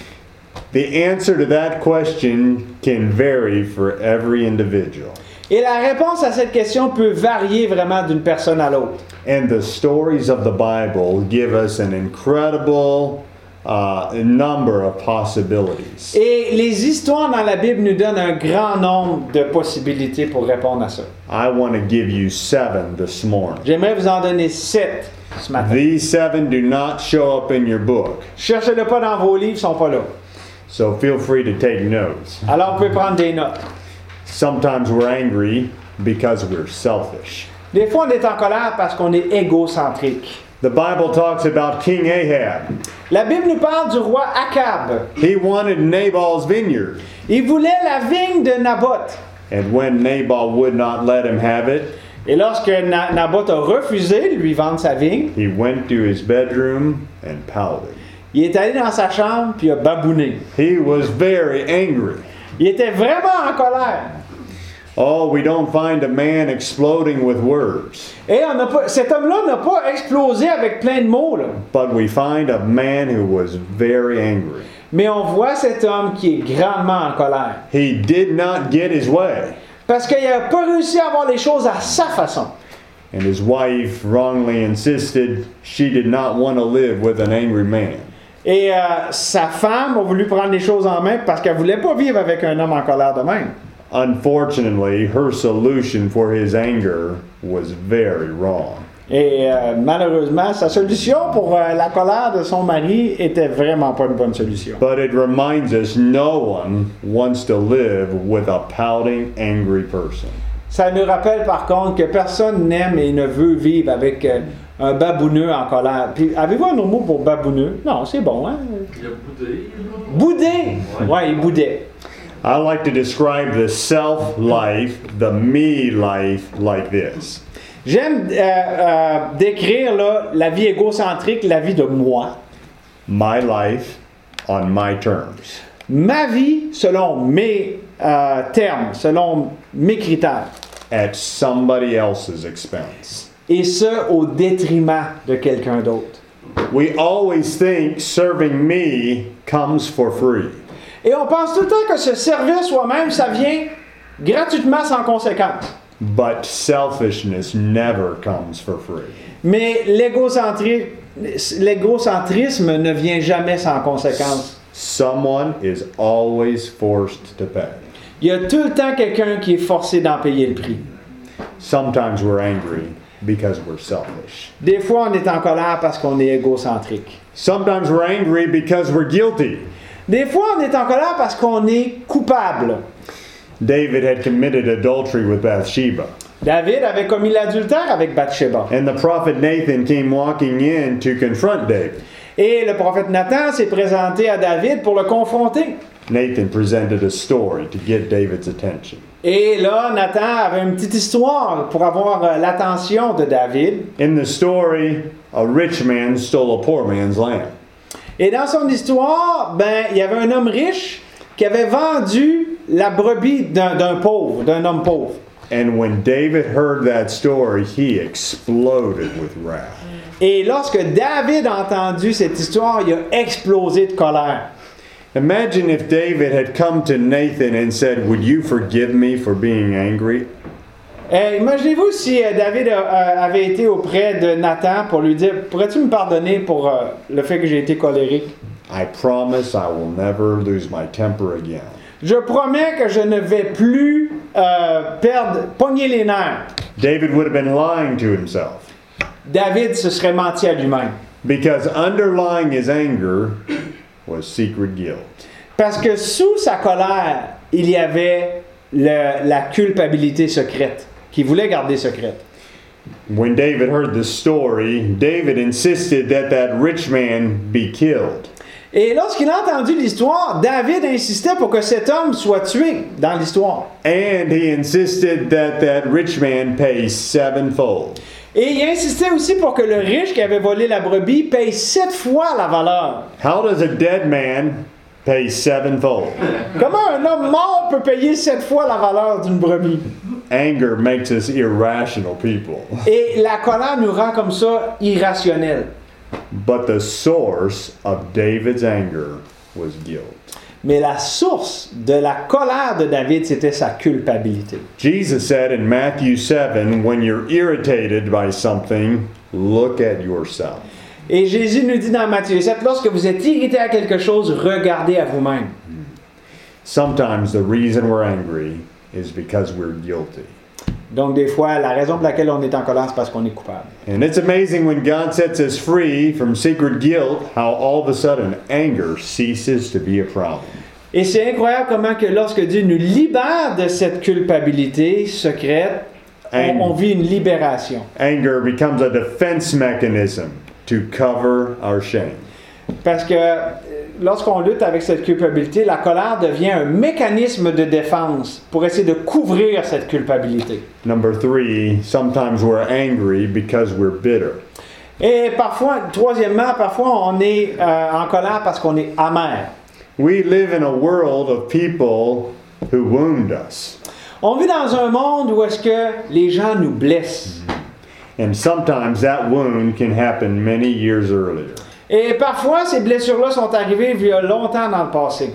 The answer to that question can vary for every individual. Et la réponse à cette question peut varier vraiment d'une personne à l'autre. And the stories of the Bible give us an incredible uh, number of possibilities. Et les histoires dans la Bible nous donnent un grand nombre de possibilités pour répondre à ça. I want to give you seven this morning. J'aimerais vous en donner sept ce matin. These seven do not show up in your book, Cherchez-le pas dans vos livres, ils sont pas là. so feel free to take notes. Alors, vous pouvez prendre des notes. Sometimes we're angry because we're selfish. Des fois, on est en colère parce qu'on est égocentrique. The Bible talks about King Ahab. La Bible nous parle du roi Akab. He wanted Nabal's vineyard. Il voulait la vigne de Naboth. And when Nabal would not let him have it, Et lorsque Na- Naboth a refusé de lui vendre sa vigne, he went to his bedroom and pouted. il est allé dans sa chambre puis il a babouné. He was very angry. Il était vraiment en colère. Oh, we don't find a man exploding with words, Et on n'a pas, cet homme-là n'a pas explosé avec plein de mots, là. but we find a man who was very angry. Mais on voit cet homme qui est grandement en colère. He did not get his way, Parce qu'il n'a pas réussi à avoir les choses à sa façon. and his wife wrongly insisted she did not want to live with an angry man. Et euh, sa femme a voulu prendre les choses en main parce qu'elle ne voulait pas vivre avec un homme en colère de même. Unfortunately, her solution for his anger was very wrong. Et euh, malheureusement, sa solution pour euh, la colère de son mari était vraiment pas une bonne solution. But it reminds us no one wants to live with a pouting, angry person. Ça nous rappelle par contre que personne n'aime et ne veut vivre avec euh, un babouneux en colère. Puis avez-vous un autre mot pour babouneux? Non, c'est bon, hein? Il a boudé. Boudé! Ouais, il boudait. I like to describe the self-life, the me life, like this. J'aime euh, euh, décrire là, la vie égocentrique, la vie de moi. My life on my terms. Ma vie selon mes euh, termes, selon mes critères. At somebody else's expense. Et ce, au détriment de quelqu'un d'autre. We always think serving me comes for free. Et on pense tout le temps que se servir soi-même, ça vient gratuitement sans conséquence. But selfishness never comes for free. Mais l'égocentri- l'égocentrisme ne vient jamais sans conséquence. Someone is always forced to pay. Il y a tout le temps quelqu'un qui est forcé d'en payer le prix. Sometimes we're angry because we're selfish. Des fois, on est en colère parce qu'on est égocentrique. Sometimes we're angry because we're guilty. Des fois, on est en colère parce qu'on est coupable. David had committed adultery with Bathsheba. David avait commis l'adultère avec Bathsheba. And the prophet Nathan came walking in to confront David. Et le prophète Nathan s'est présenté à David pour le confronter. Nathan presented a story to get David's attention. Et là, Nathan avait une petite histoire pour avoir euh, l'attention de David. In the story, a rich man stole a poor man's lamb. Et dans son histoire, ben, il y avait un homme riche qui avait vendu la brebis d'un, d'un pauvre, d'un homme pauvre. And when David heard that story, he exploded with wrath. Et lorsque David a entendu cette histoire, il a explosé de colère. Imagine if David had come to Nathan and said, "Would you forgive me for being angry?" Euh, imaginez-vous si euh, David euh, avait été auprès de Nathan pour lui dire, pourrais-tu me pardonner pour euh, le fait que j'ai été colérique? I promise I will never lose my temper again. Je promets que je ne vais plus euh, perdre, pogner les nerfs. David would have been lying to himself David se serait menti à lui-même. because underlying his anger was secret guilt. Parce que sous sa colère, il y avait le- la culpabilité secrète, qu'il voulait garder secrète. When David heard the story, David insisted that that rich man be killed. Et lorsqu'il a entendu l'histoire, David insistait pour que cet homme soit tué dans l'histoire. And he insisted that that rich man pay sevenfold. Et il insistait aussi pour que le riche qui avait volé la brebis paye sept fois la valeur. How does a dead man pay sevenfold? Comment un homme mort peut payer sept fois la valeur d'une brebis? Anger makes us irrational people. Et la colère nous rend comme ça irrationnels. But the source of David's anger was guilt. Mais la source de la colère de David, c'était sa culpabilité. Jesus said in Matthew seven, when you're irritated by something, look at yourself. Et Jésus nous dit dans Matthieu sept, lorsque vous êtes irrité à quelque chose, regardez à vous-même. Sometimes the reason we're angry is because we're guilty. Donc des fois, la raison pour laquelle on est en colère, c'est parce qu'on est coupable. And it's amazing when God sets us free from secret guilt, how all of a sudden anger ceases to be a problem. Et c'est incroyable comment que lorsque Dieu nous libère de cette culpabilité secrète, on, on vit une libération. Anger becomes a defense mechanism to cover our shame. Parce que euh, lorsqu'on lutte avec cette culpabilité, la colère devient un mécanisme de défense pour essayer de couvrir cette culpabilité. Number three, sometimes we're angry because we're bitter. Et parfois, troisièmement, parfois on est euh, en colère parce qu'on est amer. We live in a world of people who wound us. On vit dans un monde où est-ce que les gens nous blessent. And sometimes that wound can happen many years earlier. Et parfois, ces blessures-là sont arrivées il y a longtemps dans le passé.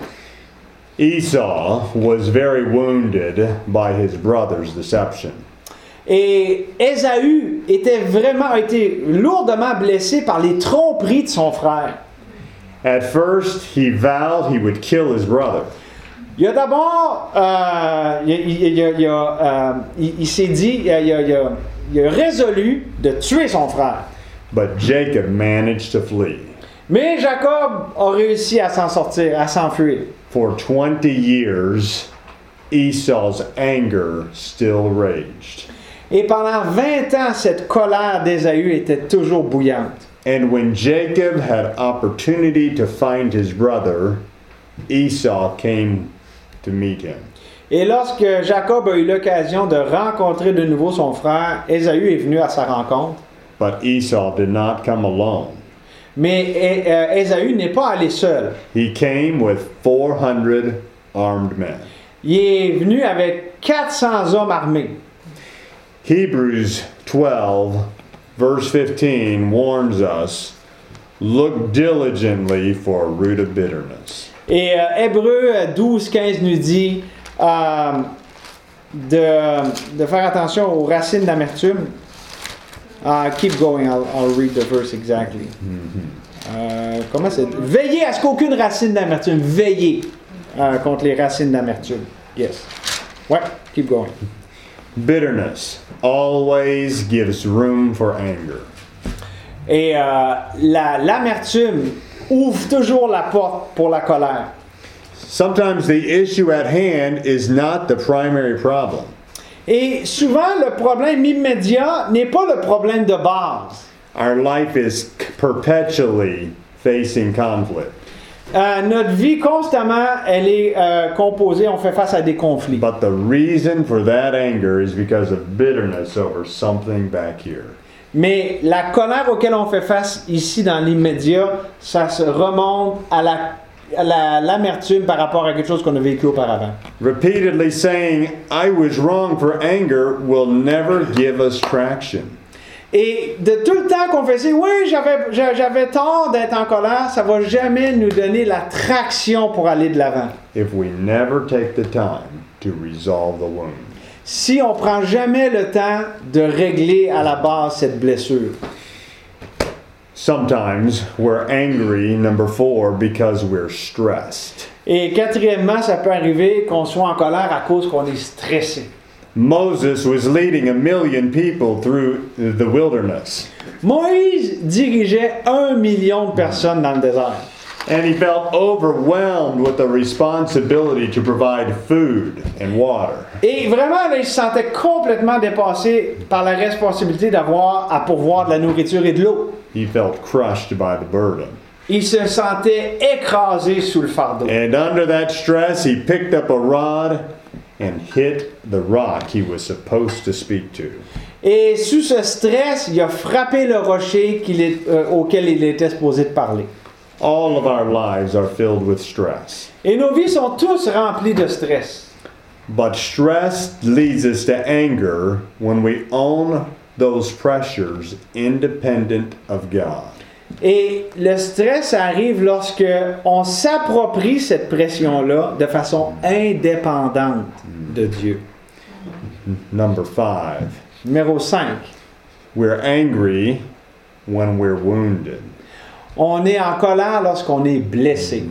Esau was very wounded by his brother's deception. Et Ésaü était vraiment a été lourdement blessé par les tromperies de son frère. At first, he vowed he would kill his brother. Il a d'abord, euh, il, il- il- il- il- euh, il- il s'est dit, il, il- il- il a résolu de tuer son frère. But Jacob managed to flee. Mais Jacob a réussi à s'en sortir, à s'enfuir. For twenty years, Esau's anger still raged. Et pendant vingt ans, cette colère d'Ésaü était toujours bouillante. And when Jacob had opportunity to find his brother, Esau came to meet him. Et lorsque Jacob a eu l'occasion de rencontrer de nouveau son frère, Ésaü est venu à sa rencontre. But Esau did not come alone. Mais euh, Ésaü n'est pas allé seul. He came with four hundred armed men. Il est venu avec quatre cents hommes armés. Hebrews twelve, verse fifteen warns us, look diligently for a root of bitterness. Et euh, Hébreux douze, quinze nous dit euh, de, de faire attention aux racines d'amertume. Uh, keep going, I'll, I'll read the verse exactly. Mm-hmm. Euh, comment c'est? Veillez à ce qu'aucune racine d'amertume. Veillez euh, contre les racines d'amertume. Yes. Ouais, keep going. Bitterness always gives room for anger. Et euh, la, l'amertume ouvre toujours la porte pour la colère. Sometimes the issue at hand is not the primary problem. Et souvent, le problème immédiat n'est pas le problème de base. Our life is perpetually facing conflict. Euh, notre vie, constamment, elle est euh, composée, on fait face à des conflits. But the reason for that anger is because of bitterness over something back here. Mais la colère auquel on fait face ici dans l'immédiat, ça se remonte à la à la, l'amertume par rapport à quelque chose qu'on a vécu auparavant. Repeatedly saying, I was wrong for anger will never give us traction. Et de tout le temps qu'on faisait, oui, j'avais, j'avais tort d'être en colère, ça va jamais nous donner la traction pour aller de l'avant. If we never take the time to resolve the wound. Si on prend jamais le temps de régler à la base cette blessure. Sometimes we're angry, number four, because we're stressed. Et quatrièmement, ça peut arriver qu'on soit en colère à cause qu'on est stressé. Moses was leading a million people through the wilderness. Moïse dirigeait un million de personnes dans le désert. And he felt overwhelmed with the responsibility to provide food and water. Et vraiment, là, il se sentait complètement dépassé par la responsabilité d'avoir à pourvoir de la nourriture et de l'eau. He felt crushed by the burden. Il se sentait écrasé sous le fardeau. And under that stress, he picked up a rod and hit the rock he was supposed to speak to. Et sous ce stress, il a frappé le rocher qu'il est, euh, auquel il était supposé de parler. All of our lives are filled with stress. Et nos vies sont tous remplies de stress. But stress leads us to anger when we own those pressures independent of God. Et le stress arrive lorsque on s'approprie cette pression-là de façon indépendante de Dieu. Number five. Numéro cinq. We're angry when we're wounded. On est en colère lorsqu'on est blessé.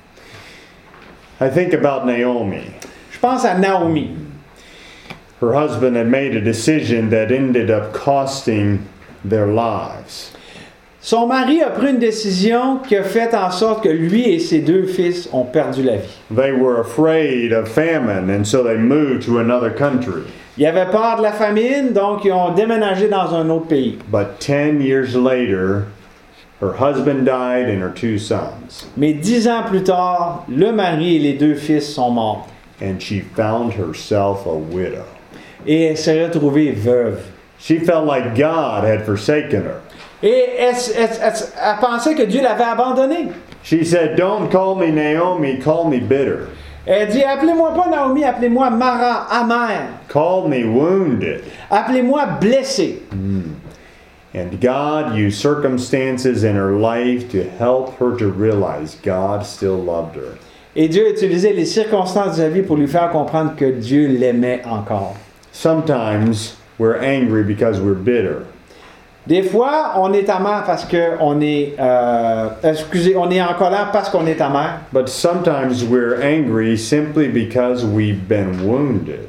I think about Naomi. Je pense à Naomi. Her husband had made a decision that ended up costing their lives. Son mari a pris une décision qui a fait en sorte que lui et ses deux fils ont perdu la vie. They were afraid of famine, and so they moved to another country. Ils avaient peur de la famine, donc ils ont déménagé dans un autre pays. But ten years later, her husband died and her two sons. Mais dix ans plus tard, le mari et les deux fils sont morts. And she found herself a widow. Et elle s'est retrouvée veuve. She felt like God had forsaken her. Et elle, elle, elle, elle pensait que Dieu l'avait abandonnée. She said, "Don't call me Naomi, call me bitter. Elle dit, appelez-moi pas Naomi, appelez-moi Mara, amère. Call me wounded." Appelez-moi blessée. Mm. And God used circumstances in her life to help her to realize God still loved her. Et Dieu utilisait les circonstances de sa vie pour lui faire comprendre que Dieu l'aimait encore. Sometimes we're angry because we're bitter. Des fois, on est amer parce que on est, euh, excusez, on est en colère parce qu'on est amer. But sometimes we're angry simply because we've been wounded.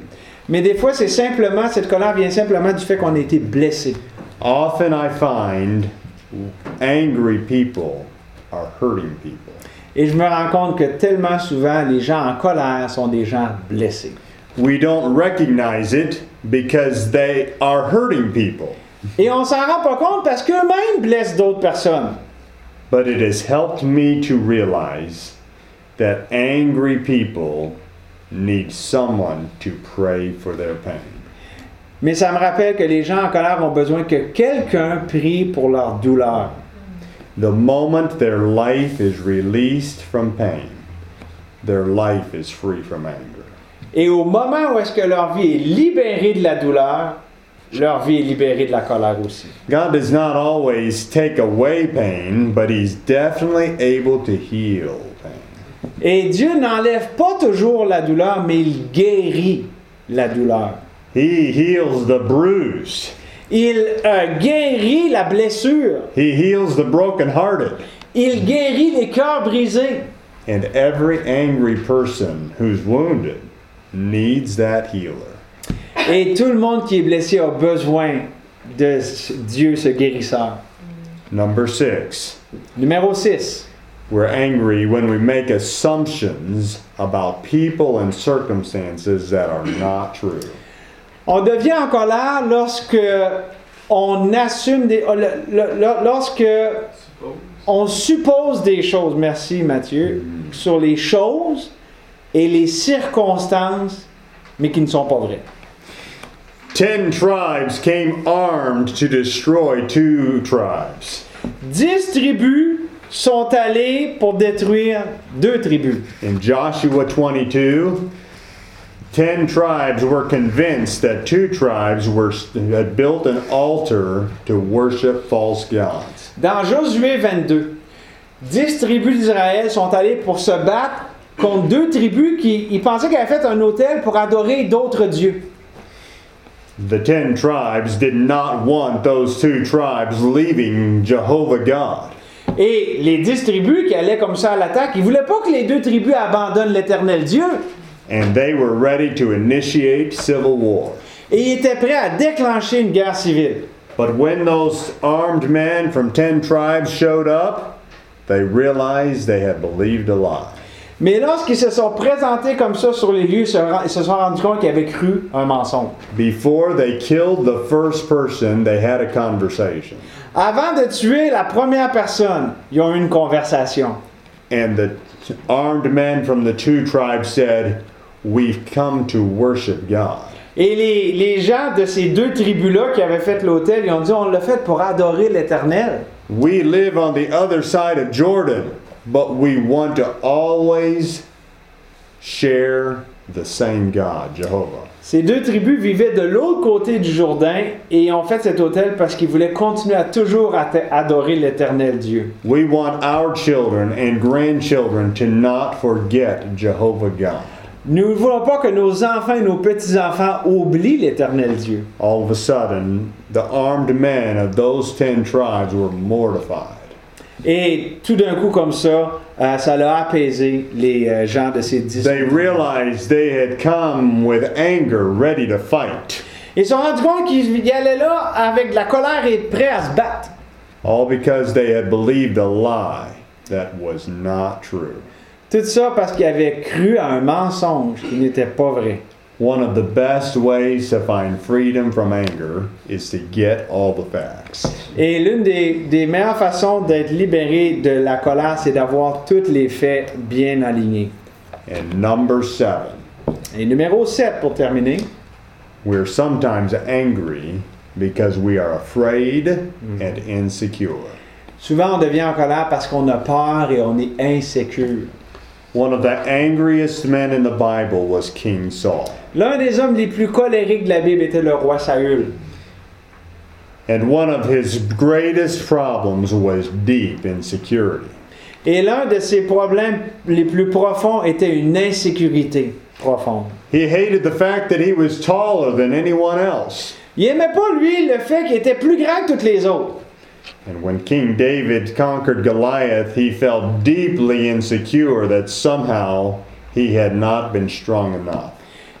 Mais des fois, c'est simplement, cette colère vient simplement du fait qu'on a été blessé. Often I find angry people are hurting people. Et je me rends compte que tellement souvent, les gens en colère sont des gens blessés. We don't recognize it because they are hurting people. Et on s'en rend pas compte parce qu'eux-mêmes blessent d'autres personnes. But it has helped me to realize that angry people need someone to pray for their pain. Mais ça me rappelle que les gens en colère ont besoin que quelqu'un prie pour leur douleur. The moment their life is released from pain, their life is free from anger. Et au moment où est-ce que leur vie est libérée de la douleur, leur vie est libérée de la colère aussi. God does not always take away pain, but He's definitely able to heal pain. Et Dieu n'enlève pas toujours la douleur, mais il guérit la douleur. He heals the bruised. Il euh, guérit la blessure. He heals the brokenhearted. Il guérit les cœurs brisés. And every angry person who's wounded needs that healer. Et tout le monde qui est blessé a besoin de Dieu, ce guérisseur. Number six. Numéro six. We're angry when we make assumptions about people and circumstances that are not true. On devient en colère lorsque on assume des, lorsque on suppose des choses, merci Mathieu, sur les choses et les circonstances, mais qui ne sont pas vraies. Ten tribes came armed to destroy two tribes. Dix tribus sont allées pour détruire deux tribus. In Joshua twenty-two, ten tribes were convinced that two tribes were, had built an altar to worship false gods. Dans Josué vingt-deux, dix tribus d'Israël sont allées pour se battre contre deux tribus qui ils pensaient qu'elles avaient fait un autel pour adorer d'autres dieux. The ten tribes did not want those two tribes leaving Jehovah God. Et les dix tribus qui allaient comme ça à l'attaque, ils ne voulaient pas que les deux tribus abandonnent l'Éternel Dieu. And they were ready to initiate civil war. Et ils étaient prêts à déclencher une guerre civile. But when those armed men from ten tribes showed up, they realized they had believed a lie. Mais lorsqu'ils se sont présentés comme ça sur les lieux, ils se sont rendus compte qu'ils avaient cru un mensonge. Before they killed the first person, they had a conversation. Avant de tuer la première personne, ils ont eu une conversation. And the armed men from the two tribes said, "We've come to worship God." Et les, les gens de ces deux tribus-là qui avaient fait l'autel, ils ont dit, on l'a fait pour adorer l'Éternel. We live on the other side of Jordan, but we want to always share the same God, Jehovah. Ces deux tribus vivaient de l'autre côté du Jourdain et ont fait cet autel parce qu'ils voulaient continuer à toujours adorer l'Éternel Dieu. We want our children and grandchildren to not forget Jehovah God. Nous ne voulons pas que nos enfants et nos petits-enfants oublient l'Éternel Dieu. All of a sudden, the armed men of those ten tribes were mortified. Et tout d'un coup comme ça, euh, ça a apaisé les euh, gens de ces dix. They realized they had come with anger, ready to fight. Ils se sont rendus compte qu'ils y allaient là avec de la colère et prêts à se battre. All because they had believed a lie that was not true. Tout ça parce qu'ils avaient cru à un mensonge qui n'était pas vrai. One of the best ways to find freedom from anger is to get all the facts. Et l'une des, des meilleures façons d'être libéré de la colère, c'est d'avoir tous les faits bien alignés. And number seven, Et numéro sept pour terminer. we're sometimes angry because we are afraid and insecure. Souvent, on devient en colère parce qu'on a peur et on est insécure. One of the angriest men in the Bible was King Saul. L'un des hommes les plus colériques de la Bible était le roi Saül. And one of his greatest problems was deep insecurity. Et l'un de ses problèmes les plus profonds était une insécurité profonde. He hated the fact that he was taller than anyone else. Il n'aimait pas, lui, le fait qu'il était plus grand que toutes les autres. And when King David conquered Goliath, he felt deeply insecure that somehow he had not been strong enough.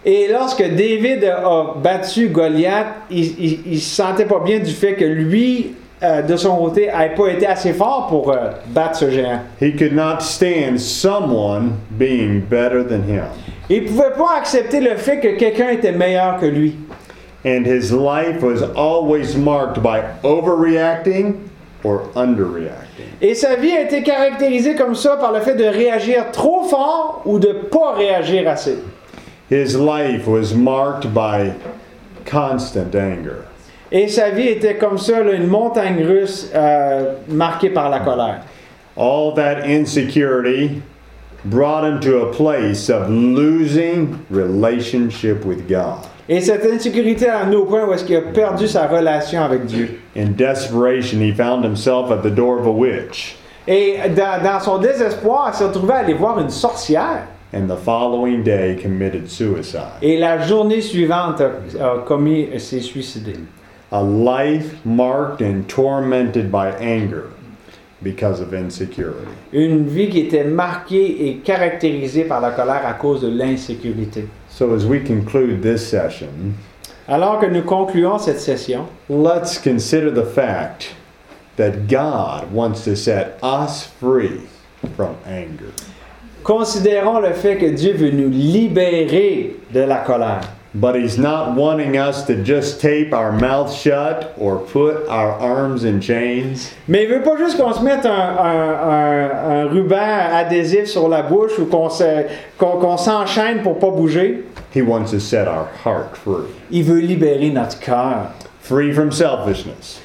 Et lorsque David a battu Goliath, il ne se sentait pas bien du fait que lui, euh, de son côté, n'avait pas été assez fort pour euh, battre ce géant. He could not stand someone being better than him. Il ne pouvait pas accepter le fait que quelqu'un était meilleur que lui. And his life was always marked by overreacting or underreacting. Et sa vie a été caractérisée comme ça par le fait de réagir trop fort ou de ne pas réagir assez. His life was marked by constant anger. Et sa vie était comme ça, là, une montagne russe euh, marquée par la colère. All that insecurity brought him to a place of losing relationship with God. Et cette insécurité a amené au point où est-ce qu'il a perdu sa relation avec Dieu. In desperation, he found himself at the door of a witch. Et dans, dans son désespoir, il s'est retrouvé à aller voir une sorcière. And the following day committed suicide. Et la journée suivante, a, a commis, s'est suicidé. A life marked and tormented by anger because of insecurity. Une vie qui était marquée et caractérisée par la colère à cause de l'insécurité. So as we conclude this session, Alors que nous concluons cette session, let's consider the fact that God wants to set us free from anger. considérons le fait que Dieu veut nous libérer de la colère. But He's not wanting us to just tape our mouth shut or put our arms in chains. Mais il veut pas juste qu'on se mette un, un, un, un ruban adhésif sur la bouche ou qu'on, se, qu'on, qu'on s'enchaîne pour pas bouger. He wants to set our heart free. Il veut libérer notre cœur. Free from selfishness.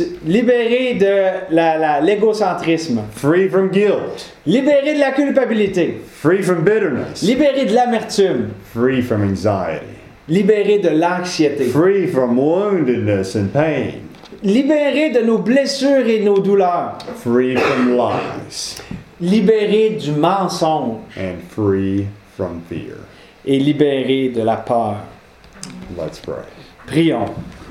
Libérer de la, la, l'égocentrisme. Free from guilt. Libérer de la culpabilité. Free from bitterness. Libérer de l'amertume. Free from anxiety. Libérer de l'anxiété. Free from woundedness and pain. Libérer de nos blessures et nos douleurs. Free from lies. Libérer du mensonge. And free from fear. Et libérer de la peur. Let's pray. Prions.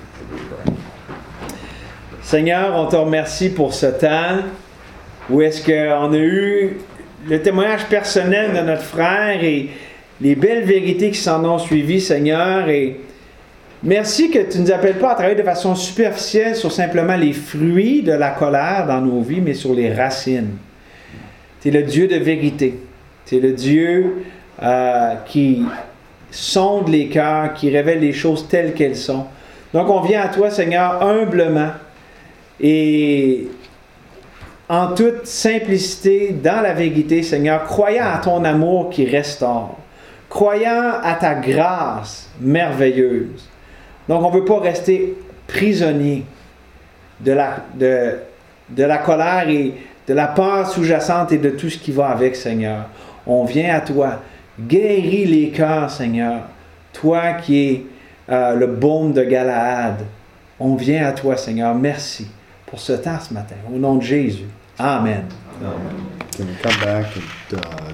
Seigneur, on te remercie pour ce temps où est-ce qu'on a eu le témoignage personnel de notre frère et les belles vérités qui s'en ont suivi, Seigneur. Et merci que tu ne nous appelles pas à travailler de façon superficielle sur simplement les fruits de la colère dans nos vies, mais sur les racines. Tu es le Dieu de vérité. Tu es le Dieu euh, qui sonde les cœurs, qui révèle les choses telles qu'elles sont. Donc on vient à toi, Seigneur, humblement et en toute simplicité, dans la vérité, Seigneur, croyant à ton amour qui restaure, croyant à ta grâce merveilleuse. Donc, on ne veut pas rester prisonnier de la, de, de la colère et de la peur sous-jacente et de tout ce qui va avec, Seigneur. On vient à toi. Guéris les cœurs, Seigneur. Toi qui es euh, le baume de Galaad. On vient à toi, Seigneur. Merci pour ce temps ce matin. Au nom de Jésus. Amen. Amen. Can we come back and uh,